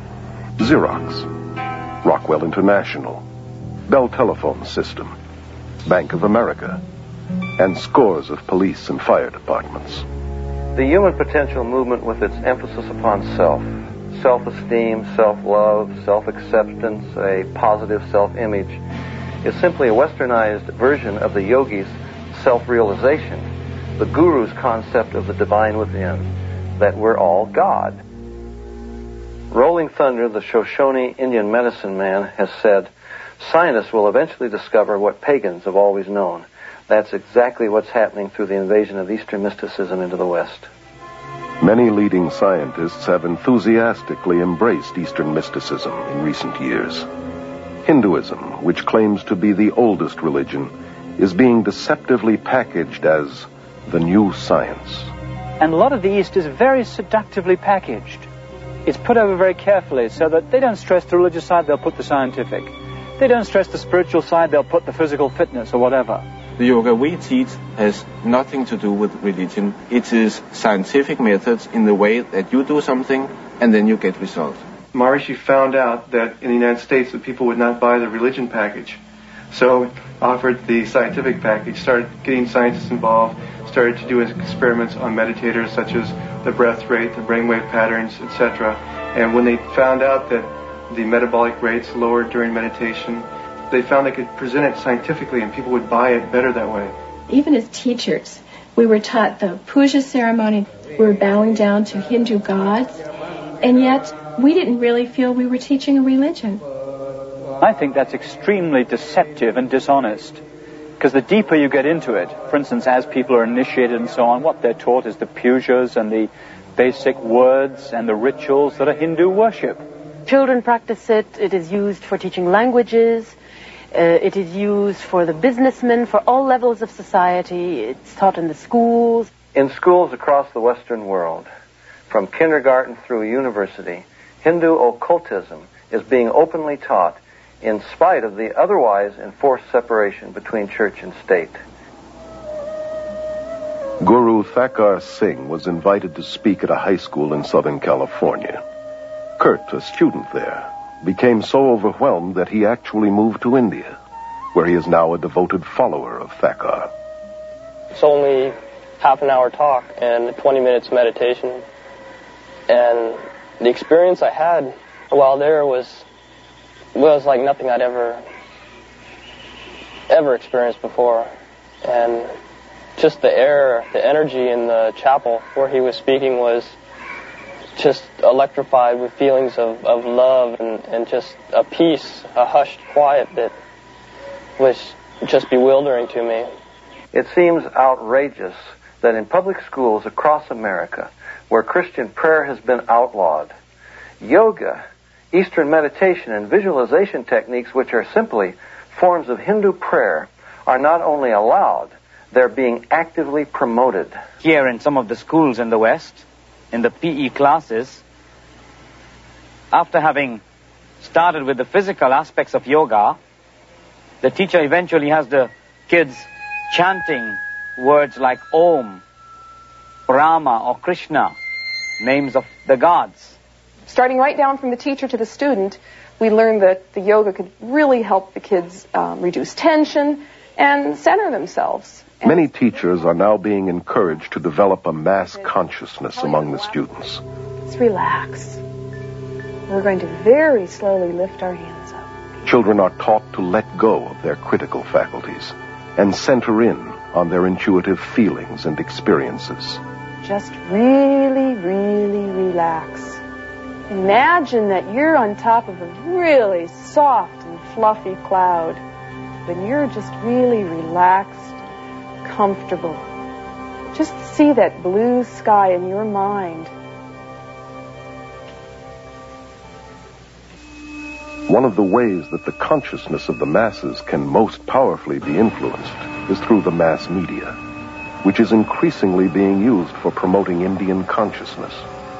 Xerox, Rockwell International, Bell Telephone System, Bank of America, and scores of police and fire departments. The human potential movement, with its emphasis upon self, self-esteem, self-love, self-acceptance, a positive self-image, is simply a westernized version of the yogi's self-realization, the guru's concept of the divine within, that we're all God. Rolling Thunder, the Shoshone Indian medicine man, has said, scientists will eventually discover what pagans have always known. That's exactly what's happening through the invasion of Eastern mysticism into the West. Many leading scientists have enthusiastically embraced Eastern mysticism in recent years. Hinduism, which claims to be the oldest religion, is being deceptively packaged as the new science. And a lot of the East is very seductively packaged. It's put over very carefully so that they don't stress the religious side, they'll put the scientific. They don't stress the spiritual side, they'll put the physical fitness or whatever. The yoga we teach has nothing to do with religion. It is scientific methods in the way that you do something and then you get results. Maharishi found out that in the United States that people would not buy the religion package. So offered the scientific package, started getting scientists involved, started to do experiments on meditators such as the breath rate, the brainwave patterns, et cetera. And when they found out that the metabolic rates lowered during meditation, they found they could present it scientifically and people would buy it better that way. Even as teachers, we were taught the puja ceremony. We were bowing down to Hindu gods, and yet we didn't really feel we were teaching a religion. I think that's extremely deceptive and dishonest, because the deeper you get into it, for instance, as people are initiated and so on, what they're taught is the pujas and the basic words and the rituals that are Hindu worship. Children practice it. It is used for teaching languages. Uh, it is used for the businessmen, for all levels of society. It's taught in the schools. In schools across the Western world, from kindergarten through university, Hindu occultism is being openly taught in spite of the otherwise enforced separation between church and state. Guru Thakar Singh was invited to speak at a high school in Southern California. Kurt, a student there, became so overwhelmed that he actually moved to India, where he is now a devoted follower of Thakar. It's only half an hour talk and twenty minutes meditation. And the experience I had while there was was like nothing I'd ever ever experienced before. And just the air, the energy in the chapel where he was speaking was just electrified with feelings of, of love and, and just a peace, a hushed quiet that was just bewildering to me. It seems outrageous that in public schools across America, where Christian prayer has been outlawed, yoga, Eastern meditation, and visualization techniques, which are simply forms of Hindu prayer, are not only allowed, they're being actively promoted. Here in some of the schools in the West, in the P E classes, after having started with the physical aspects of yoga, the teacher eventually has the kids chanting words like Om, Brahma, or Krishna, names of the gods. Starting right down from the teacher to the student, we learned that the yoga could really help the kids um, reduce tension and center themselves. Many teachers are now being encouraged to develop a mass consciousness among the students. Let's relax. We're going to very slowly lift our hands up. Children are taught to let go of their critical faculties and center in on their intuitive feelings and experiences. Just really, really relax. Imagine that you're on top of a really soft and fluffy cloud, and you're just really relaxed, comfortable. Just see that blue sky in your mind. One of the ways that the consciousness of the masses can most powerfully be influenced is through the mass media. which is increasingly being used for promoting Indian consciousness.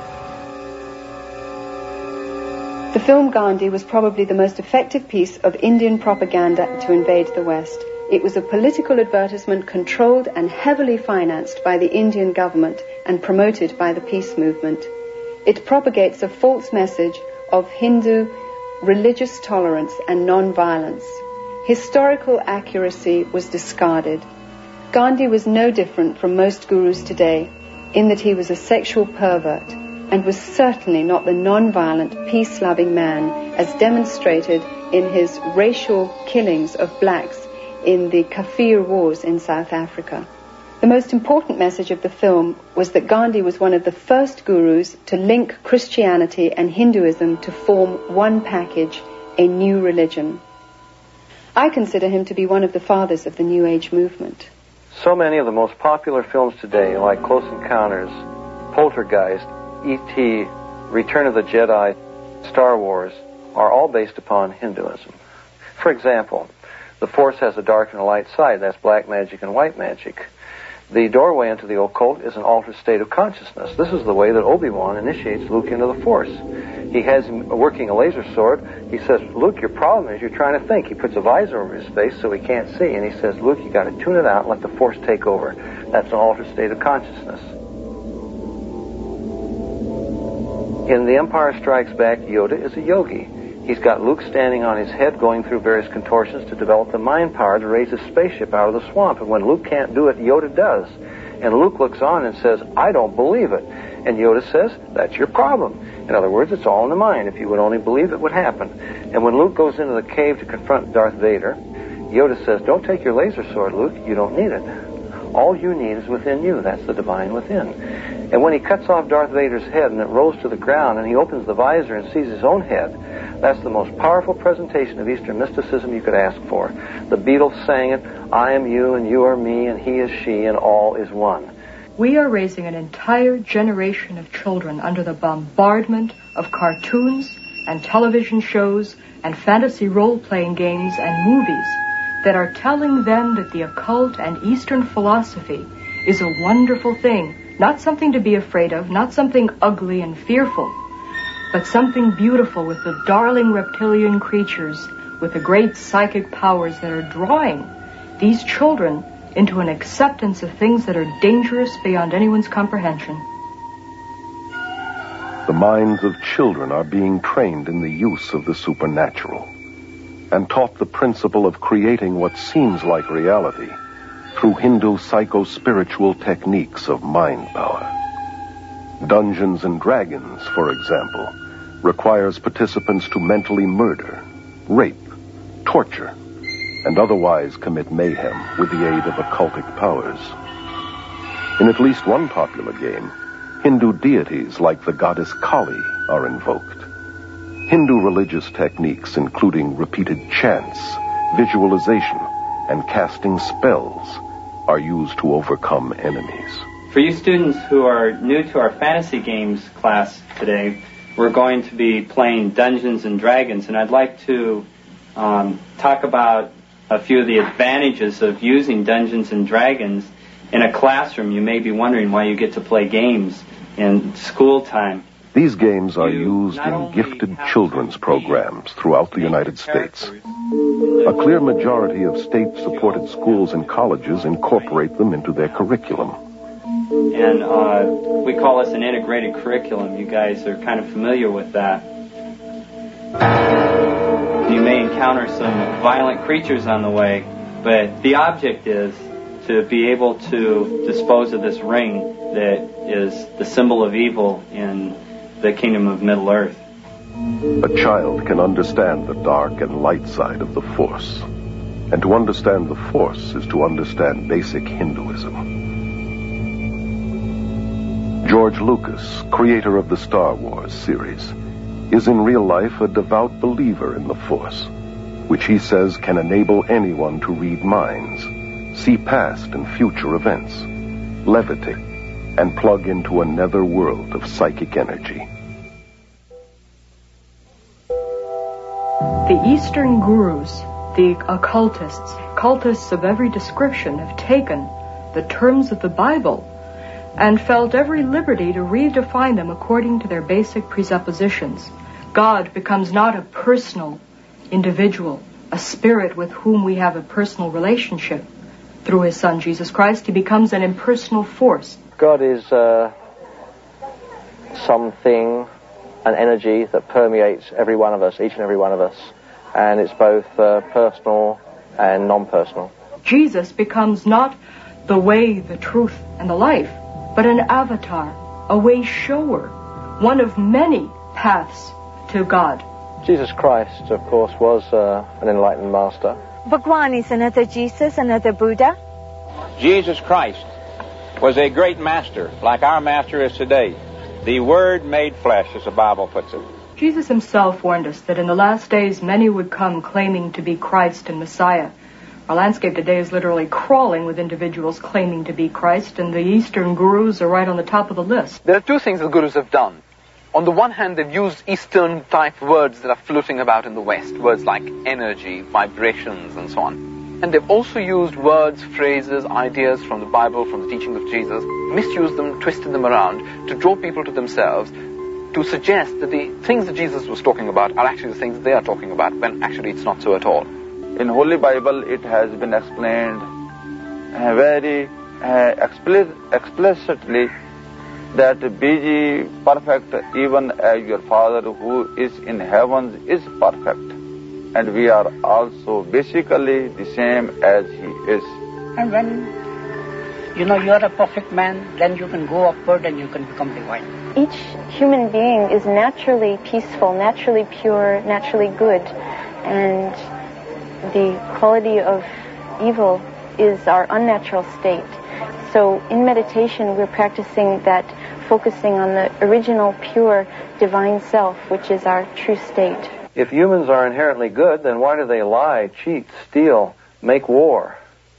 The film Gandhi was probably the most effective piece of Indian propaganda to invade the West. It was a political advertisement controlled and heavily financed by the Indian government and promoted by the peace movement. It propagates a false message of Hindu religious tolerance and non-violence. Historical accuracy was discarded. Gandhi was no different from most gurus today in that he was a sexual pervert and was certainly not the non-violent, peace-loving man as demonstrated in his racial killings of blacks in the Kafir Wars in South Africa. The most important message of the film was that Gandhi was one of the first gurus to link Christianity and Hinduism to form one package, a new religion. I consider him to be one of the fathers of the New Age movement. So many of the most popular films today, like Close Encounters, Poltergeist, E T, Return of the Jedi, Star Wars, are all based upon Hinduism. For example, the Force has a dark and a light side. That's black magic and white magic. The doorway into the occult is an altered state of consciousness. This is the way that Obi-Wan initiates Luke into the Force. He has him working a laser sword. He says, Luke, your problem is you're trying to think. He puts a visor over his face so he can't see. And he says, Luke, you got to tune it out and let the Force take over. That's an altered state of consciousness. In The Empire Strikes Back, Yoda is a yogi. He's got Luke standing on his head going through various contortions to develop the mind power to raise his spaceship out of the swamp. And when Luke can't do it, Yoda does. And Luke looks on and says, I don't believe it. And Yoda says, that's your problem. In other words, it's all in the mind. If you would only believe, it would happen. And when Luke goes into the cave to confront Darth Vader, Yoda says, don't take your laser sword, Luke. You don't need it. All you need is within you. That's the divine within. And when he cuts off Darth Vader's head and it rolls to the ground and he opens the visor and sees his own head, that's the most powerful presentation of Eastern mysticism you could ask for. The Beatles sang it, I am you and you are me and he is she and all is one. We are raising an entire generation of children under the bombardment of cartoons and television shows and fantasy role-playing games and movies that are telling them that the occult and Eastern philosophy is a wonderful thing, not something to be afraid of, not something ugly and fearful, but something beautiful with the darling reptilian creatures with the great psychic powers that are drawing these children into an acceptance of things that are dangerous beyond anyone's comprehension. The minds of children are being trained in the use of the supernatural and taught the principle of creating what seems like reality through Hindu psycho-spiritual techniques of mind power. Dungeons and Dragons, for example, requires participants to mentally murder, rape, torture, and otherwise commit mayhem with the aid of occultic powers. In at least one popular game, Hindu deities like the goddess Kali are invoked. Hindu religious techniques, including repeated chants, visualization, and casting spells, are used to overcome enemies. For you students who are new to our fantasy games class today, we're going to be playing Dungeons and Dragons, and I'd like to um, talk about a few of the advantages of using Dungeons and Dragons in a classroom. You may be wondering why you get to play games in school time. These games are used in gifted children's programs throughout the United States. A clear majority of state-supported schools and colleges incorporate them into their curriculum. And uh, we call this an integrated curriculum. You guys are kind of familiar with that. You may encounter some violent creatures on the way, but the object is to be able to dispose of this ring that is the symbol of evil in the kingdom of Middle-earth. A child can understand the dark and light side of the Force. And to understand the Force is to understand basic Hinduism. George Lucas, creator of the Star Wars series, is in real life a devout believer in the Force, which he says can enable anyone to read minds, see past and future events, levitate, and plug into a nether world of psychic energy. The Eastern gurus, the occultists, cultists of every description, have taken the terms of the Bible, and felt every liberty to redefine them according to their basic presuppositions. God becomes not a personal individual, a spirit with whom we have a personal relationship. Through his Son, Jesus Christ, he becomes an impersonal force. God is uh, something, an energy that permeates every one of us, each and every one of us. And it's both uh, personal and non-personal. Jesus becomes not the way, the truth, and the life, but an avatar, a way shower, one of many paths to God. Jesus Christ, of course, was uh, an enlightened master. Bhagwan is another Jesus, another Buddha. Jesus Christ was a great master, like our master is today. The Word made flesh, as the Bible puts it. Jesus himself warned us that in the last days many would come claiming to be Christ and Messiah. Our landscape today is literally crawling with individuals claiming to be Christ, and the Eastern gurus are right on the top of the list. There are two things the gurus have done. On the one hand, they've used Eastern-type words that are floating about in the West, words like energy, vibrations, and so on. And they've also used words, phrases, ideas from the Bible, from the teaching of Jesus, misused them, twisted them around to draw people to themselves, to suggest that the things that Jesus was talking about are actually the things they are talking about, when actually it's not so at all. In Holy Bible, it has been explained uh, very uh, explicit, explicitly that be ye perfect even as your Father who is in heavens is perfect. And we are also basically the same as He is. And when, you know, you are a perfect man, then you can go upward and you can become divine. Each human being is naturally peaceful, naturally pure, naturally good. And the quality of evil is our unnatural state. So in meditation, we're practicing that, focusing on the original, pure, divine self, which is our true state. If humans are inherently good, then why do they lie, cheat, steal, make war?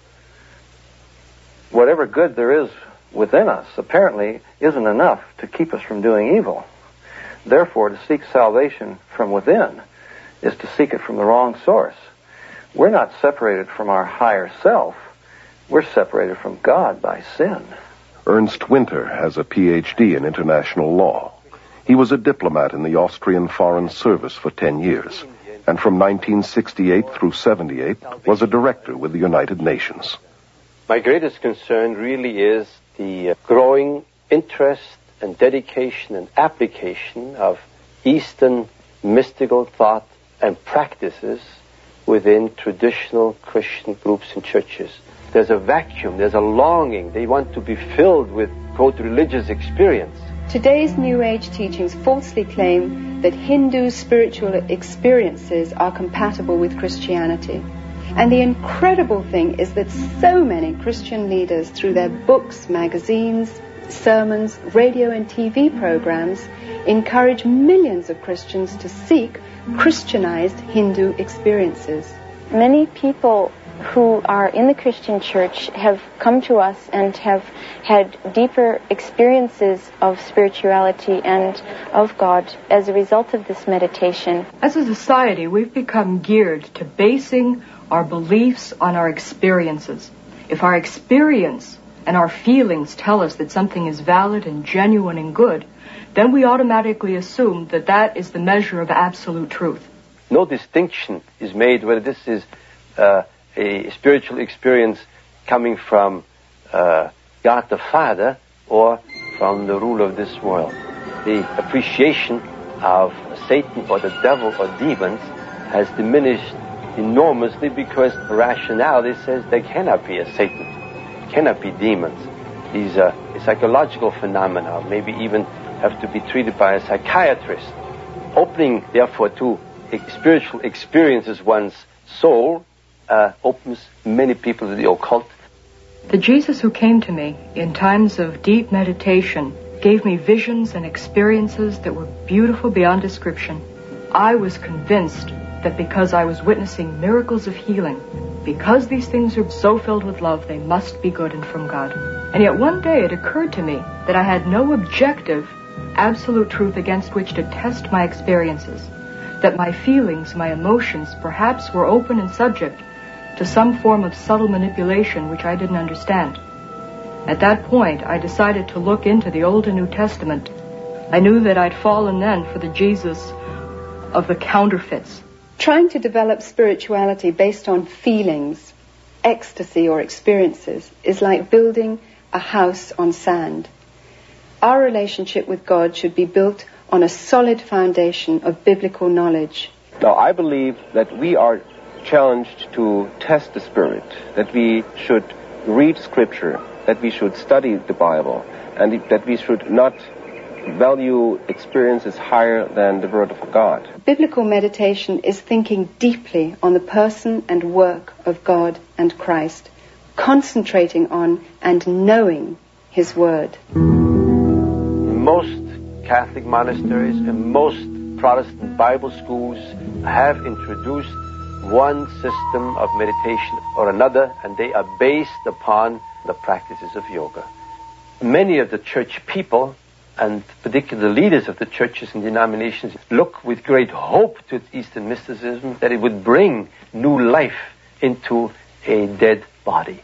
Whatever good there is within us apparently isn't enough to keep us from doing evil. Therefore, to seek salvation from within is to seek it from the wrong source. We're not separated from our higher self. We're separated from God by sin. Ernst Winter has a P H D in international law. He was a diplomat in the Austrian Foreign Service for ten years, and from nineteen sixty-eight through seventy-eight was a director with the United Nations. My greatest concern really is the growing interest and dedication and application of Eastern mystical thought and practices within traditional Christian groups and churches. There's a vacuum, there's a longing. They want to be filled with, quote, religious experience. Today's New Age teachings falsely claim that Hindu spiritual experiences are compatible with Christianity. And the incredible thing is that so many Christian leaders, through their books, magazines, sermons, radio and T V programs, encourage millions of Christians to seek Christianized Hindu experiences. Many people who are in the Christian church have come to us and have had deeper experiences of spirituality and of God as a result of this meditation. As a society, we've become geared to basing our beliefs on our experiences. If our experience and our feelings tell us that something is valid and genuine and good, then we automatically assume that that is the measure of absolute truth. No distinction is made whether this is uh, a spiritual experience coming from uh, God the Father or from the rule of this world. The appreciation of Satan or the devil or demons has diminished enormously because rationality says there cannot be a Satan, cannot be demons. These are psychological phenomena, maybe even have to be treated by a psychiatrist. Opening, therefore, to spiritual experiences one's soul uh, opens many people to the occult. The Jesus who came to me in times of deep meditation gave me visions and experiences that were beautiful beyond description. I was convinced that because I was witnessing miracles of healing, because these things are so filled with love, they must be good and from God. And yet one day it occurred to me that I had no objective, absolute truth against which to test my experiences, that my feelings, my emotions, perhaps were open and subject to some form of subtle manipulation which I didn't understand. At that point, I decided to look into the Old and New Testament. I knew that I'd fallen then for the Jesus of the counterfeits. Trying to develop spirituality based on feelings, ecstasy or experiences is like building a house on sand. Our relationship with God should be built on a solid foundation of biblical knowledge. Now, I believe that we are challenged to test the Spirit, that we should read Scripture, that we should study the Bible, and that we should not value experiences higher than the Word of God. Biblical meditation is thinking deeply on the person and work of God and Christ, concentrating on and knowing His Word. Most Catholic monasteries and most Protestant Bible schools have introduced one system of meditation or another, and they are based upon the practices of yoga. Many of the church people, and particular leaders of the churches and denominations, look with great hope to Eastern mysticism that it would bring new life into a dead body.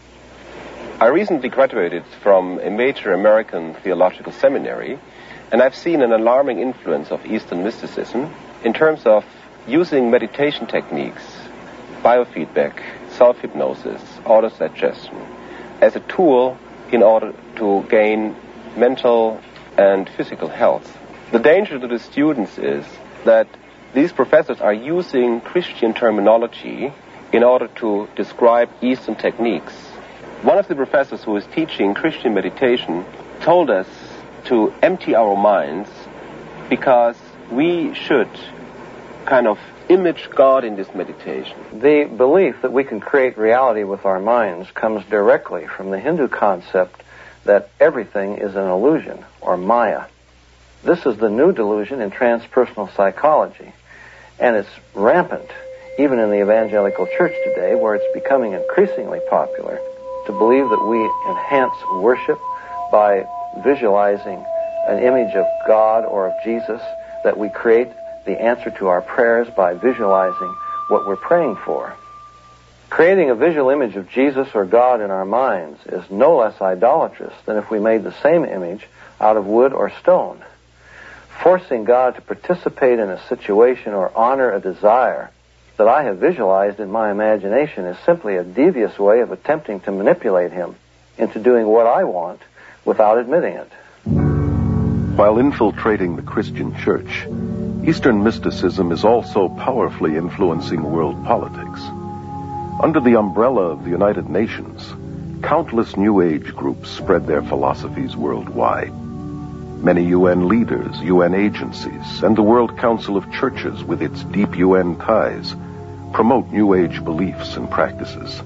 I recently graduated from a major American theological seminary, and I've seen an alarming influence of Eastern mysticism in terms of using meditation techniques, biofeedback, self-hypnosis, autosuggestion, as a tool in order to gain mental and physical health. The danger to the students is that these professors are using Christian terminology in order to describe Eastern techniques. One of the professors who is teaching Christian meditation told us to empty our minds because we should kind of image God in this meditation. The belief that we can create reality with our minds comes directly from the Hindu concept that everything is an illusion, or Maya. This is the new delusion in transpersonal psychology, and it's rampant even in the evangelical church today, where it's becoming increasingly popular to believe that we enhance worship by visualizing an image of God or of Jesus, that we create the answer to our prayers by visualizing what we're praying for. Creating a visual image of Jesus or God in our minds is no less idolatrous than if we made the same image out of wood or stone. Forcing God to participate in a situation or honor a desire that I have visualized in my imagination is simply a devious way of attempting to manipulate Him into doing what I want without admitting it. While infiltrating the Christian church, Eastern mysticism is also powerfully influencing world politics. Under the umbrella of the United Nations, countless New Age groups spread their philosophies worldwide. Many U N leaders, U N agencies, and the World Council of Churches with its deep U N ties promote New Age beliefs and practices.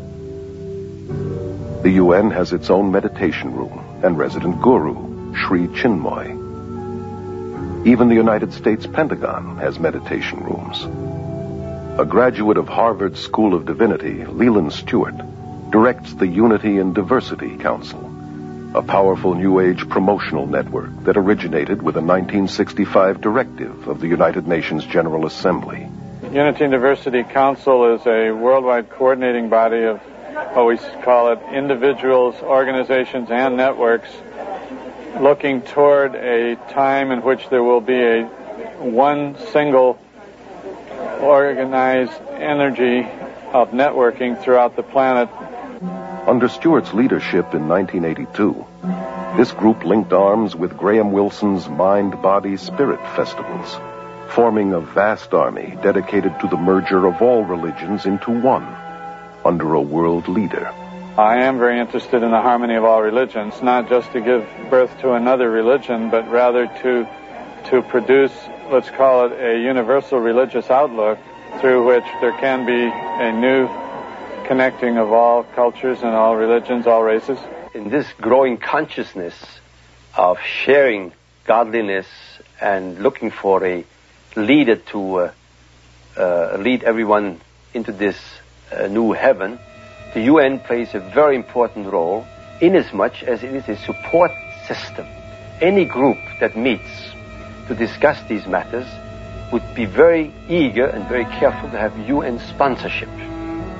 The U N has its own meditation room and resident guru, Sri Chinmoy. Even the United States Pentagon has meditation rooms. A graduate of Harvard School of Divinity, Leland Stewart, directs the Unity and Diversity Council, a powerful New Age promotional network that originated with a nineteen sixty-five directive of the United Nations General Assembly. Unity and Diversity Council is a worldwide coordinating body of what we call it individuals, organizations, and networks looking toward a time in which there will be a one single organized energy of networking throughout the planet. Under Stewart's leadership in nineteen eighty-two, this group linked arms with Graham Wilson's Mind, Body, Spirit festivals, forming a vast army dedicated to the merger of all religions into one, under a world leader. I am very interested in the harmony of all religions, not just to give birth to another religion, but rather to to produce, let's call it, a universal religious outlook through which there can be a new connecting of all cultures and all religions, all races. In this growing consciousness of sharing godliness and looking for a leader to uh, uh, lead everyone into this uh, new heaven, the U N plays a very important role inasmuch as it is a support system. Any group that meets to discuss these matters would be very eager and very careful to have U N sponsorship.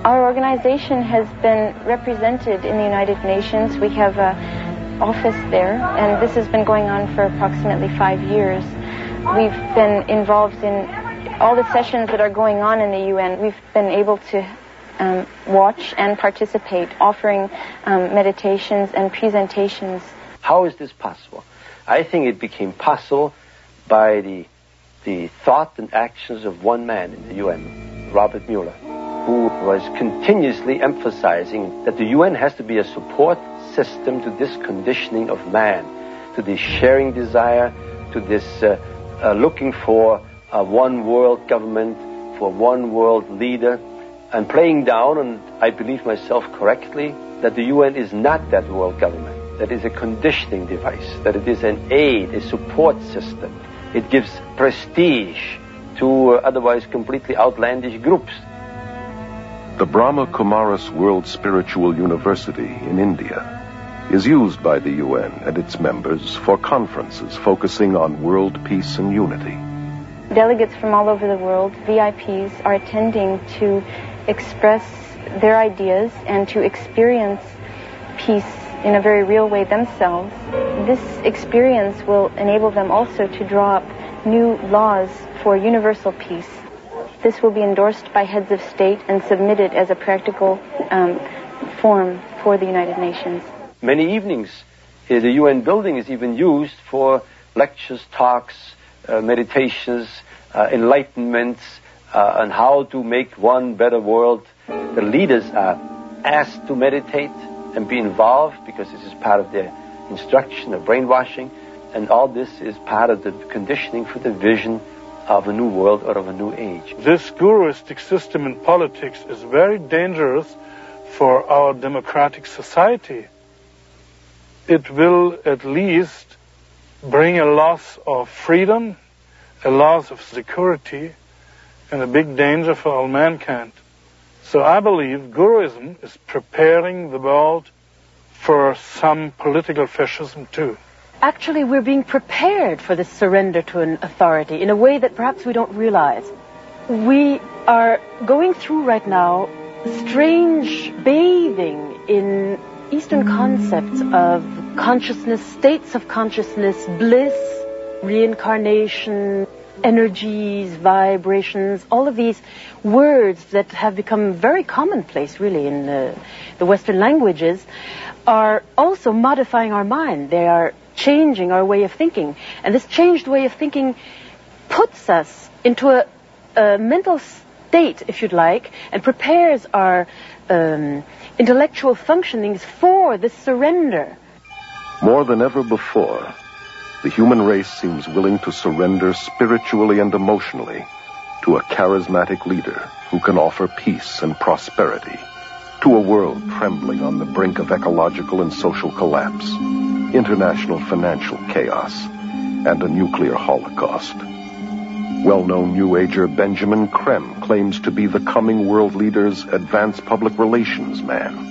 Our organization has been represented in the United Nations. We have an office there, and this has been going on for approximately five years. We've been involved in all the sessions that are going on in the U N. We've been able to um, watch and participate, offering um, meditations and presentations. How is this possible? I think it became possible by the the thought and actions of one man in the U N, Robert Mueller, who was continuously emphasizing that the U N has to be a support system to this conditioning of man, to this sharing desire, to this uh, uh, looking for a one world government, for one world leader, and playing down, and I believe myself correctly, that the U N is not that world government, that it is a conditioning device, that it is an aid, a support system. It gives prestige to uh, otherwise completely outlandish groups. The Brahma Kumaris World Spiritual University in India is used by the U N and its members for conferences focusing on world peace and unity. Delegates from all over the world, V I Ps, are attending to express their ideas and to experience peace in a very real way themselves. This experience will enable them also to draw up new laws for universal peace. This will be endorsed by heads of state and submitted as a practical um, form for the United Nations. Many evenings, uh, the U N building is even used for lectures, talks, uh, meditations, uh, enlightenments, uh, on how to make one better world. The leaders are asked to meditate and be involved because this is part of their instruction, of brainwashing, and all this is part of the conditioning for the vision of a new world or of a new age. This guruistic system in politics is very dangerous for our democratic society. It will at least bring a loss of freedom, a loss of security, and a big danger for all mankind. So I believe Guruism is preparing the world for some political fascism too. Actually, we're being prepared for this surrender to an authority in a way that perhaps we don't realize. We are going through right now strange bathing in Eastern concepts of consciousness, states of consciousness, bliss, reincarnation, energies, vibrations, all of these words that have become very commonplace, really, in uh, the Western languages, are also modifying our mind. They are changing our way of thinking. And this changed way of thinking puts us into a, a mental state, if you'd like, and prepares our um, intellectual functionings for this surrender. More than ever before, the human race seems willing to surrender spiritually and emotionally to a charismatic leader who can offer peace and prosperity to a world trembling on the brink of ecological and social collapse, international financial chaos, and a nuclear holocaust. Well-known New Ager Benjamin Creme claims to be the coming world leader's advanced public relations man.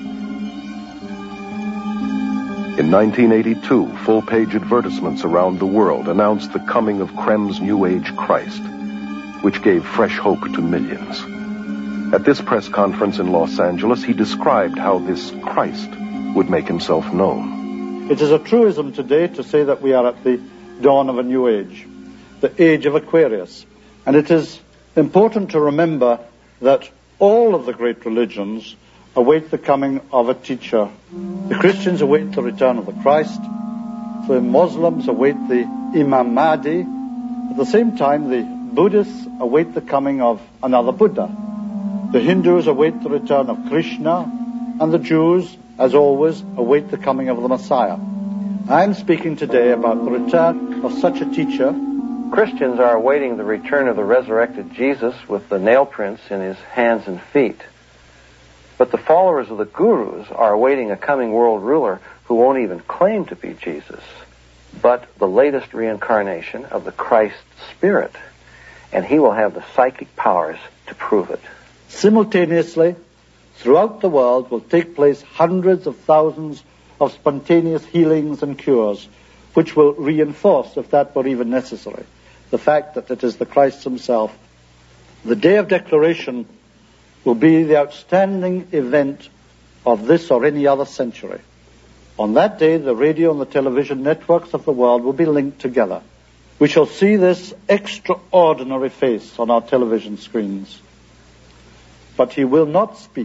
In nineteen eighty-two, full-page advertisements around the world announced the coming of Creme's New Age Christ, which gave fresh hope to millions. At this press conference in Los Angeles, he described how this Christ would make himself known. It is a truism today to say that we are at the dawn of a new age, the age of Aquarius. And it is important to remember that all of the great religions await the coming of a teacher. The Christians await the return of the Christ. The Muslims await the Imam Mahdi. At the same time, the Buddhists await the coming of another Buddha. The Hindus await the return of Krishna. And the Jews, as always, await the coming of the Messiah. I am speaking today about the return of such a teacher. Christians are awaiting the return of the resurrected Jesus with the nail prints in his hands and feet. But the followers of the gurus are awaiting a coming world ruler who won't even claim to be Jesus, but the latest reincarnation of the Christ Spirit. And he will have the psychic powers to prove it. Simultaneously, throughout the world will take place hundreds of thousands of spontaneous healings and cures, which will reinforce, if that were even necessary, the fact that it is the Christ himself. The day of declaration will be the outstanding event of this or any other century. On that day, the radio and the television networks of the world will be linked together. We shall see this extraordinary face on our television screens. But he will not speak.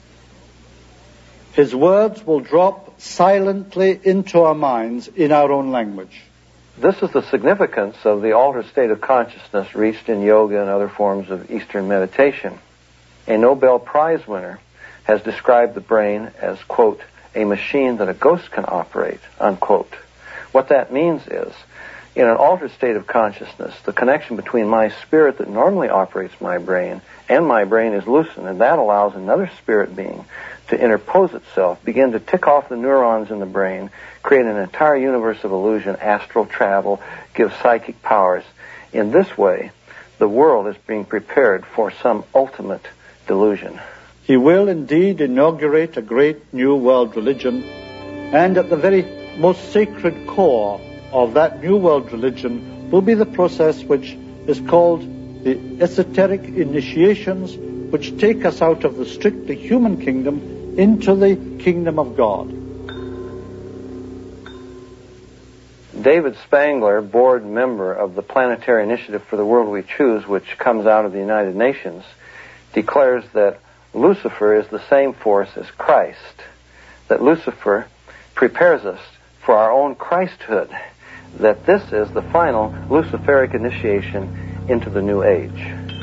His words will drop silently into our minds in our own language. This is the significance of the altered state of consciousness reached in yoga and other forms of Eastern meditation. A Nobel Prize winner has described the brain as, quote, a machine that a ghost can operate, unquote. What that means is, in an altered state of consciousness, the connection between my spirit that normally operates my brain and my brain is loosened, and that allows another spirit being to interpose itself, begin to tick off the neurons in the brain, create an entire universe of illusion, astral travel, give psychic powers. In this way, the world is being prepared for some ultimate delusion. He will indeed inaugurate a great new world religion, and at the very most sacred core of that new world religion will be the process which is called the esoteric initiations, which take us out of the strictly human kingdom into the kingdom of God. David Spangler, board member of the Planetary Initiative for the World We Choose, which comes out of the United Nations, declares that Lucifer is the same force as Christ, that Lucifer prepares us for our own Christhood, that this is the final Luciferic initiation into the new age.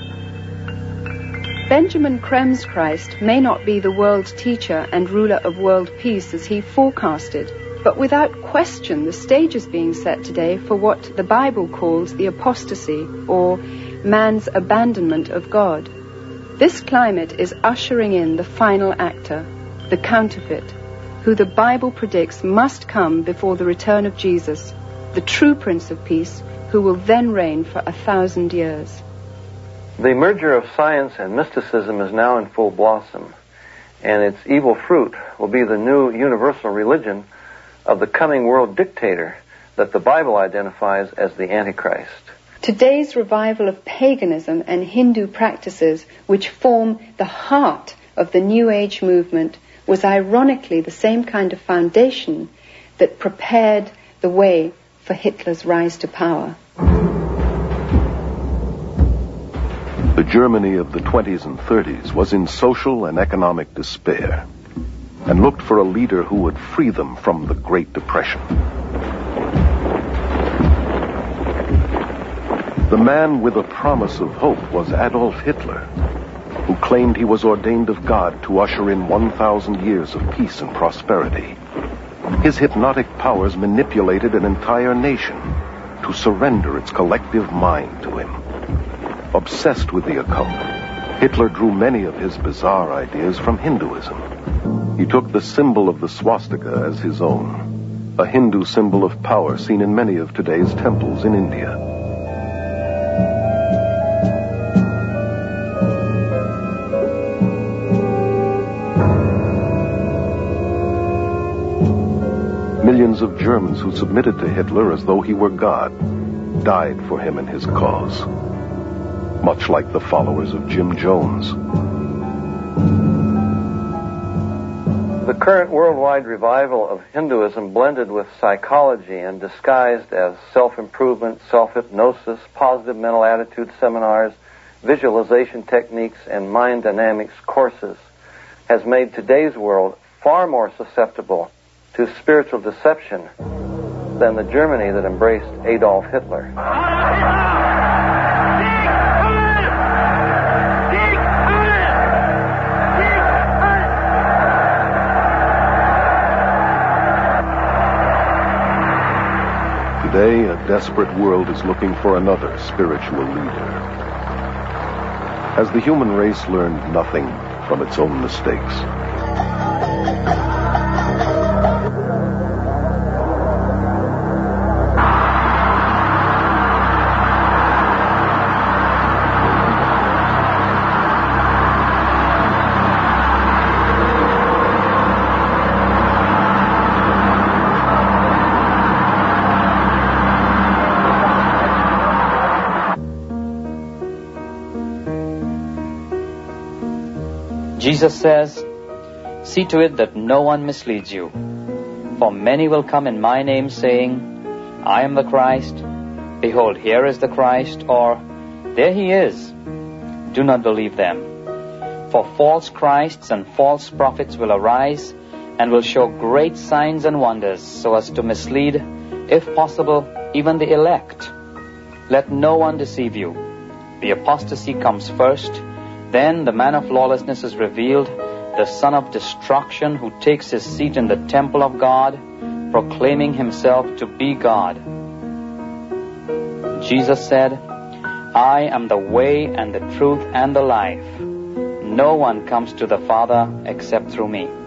Benjamin Krem's Christ may not be the world teacher and ruler of world peace as he forecasted, but without question the stage is being set today for what the Bible calls the apostasy, or man's abandonment of God. This climate is ushering in the final actor, the counterfeit, who the Bible predicts must come before the return of Jesus, the true Prince of Peace, who will then reign for a thousand years. The merger of science and mysticism is now in full blossom, and its evil fruit will be the new universal religion of the coming world dictator that the Bible identifies as the Antichrist. Today's revival of paganism and Hindu practices, which form the heart of the New Age movement, was ironically the same kind of foundation that prepared the way for Hitler's rise to power. The Germany of the twenties and thirties was in social and economic despair and looked for a leader who would free them from the Great Depression. The man with a promise of hope was Adolf Hitler, who claimed he was ordained of God to usher in one thousand years of peace and prosperity. His hypnotic powers manipulated an entire nation to surrender its collective mind to him. Obsessed with the occult, Hitler drew many of his bizarre ideas from Hinduism. He took the symbol of the swastika as his own, a Hindu symbol of power seen in many of today's temples in India. Millions of Germans who submitted to Hitler as though he were God died for him and his cause, much like the followers of Jim Jones. The current worldwide revival of Hinduism, blended with psychology and disguised as self-improvement, self-hypnosis, positive mental attitude seminars, visualization techniques, and mind dynamics courses, has made today's world far more susceptible to spiritual deception than the Germany that embraced Adolf Hitler. Today, a desperate world is looking for another spiritual leader. Has the human race learned nothing from its own mistakes? Jesus says, "See to it that no one misleads you. For many will come in my name, saying, 'I am the Christ,' 'Behold, here is the Christ,' or 'There he is.' Do not believe them. For false Christs and false prophets will arise and will show great signs and wonders, so as to mislead, if possible, even the elect. Let no one deceive you. The apostasy comes first, then the man of lawlessness is revealed, the son of destruction, who takes his seat in the temple of God, proclaiming himself to be God." Jesus said, "I am the way and the truth and the life. No one comes to the Father except through me."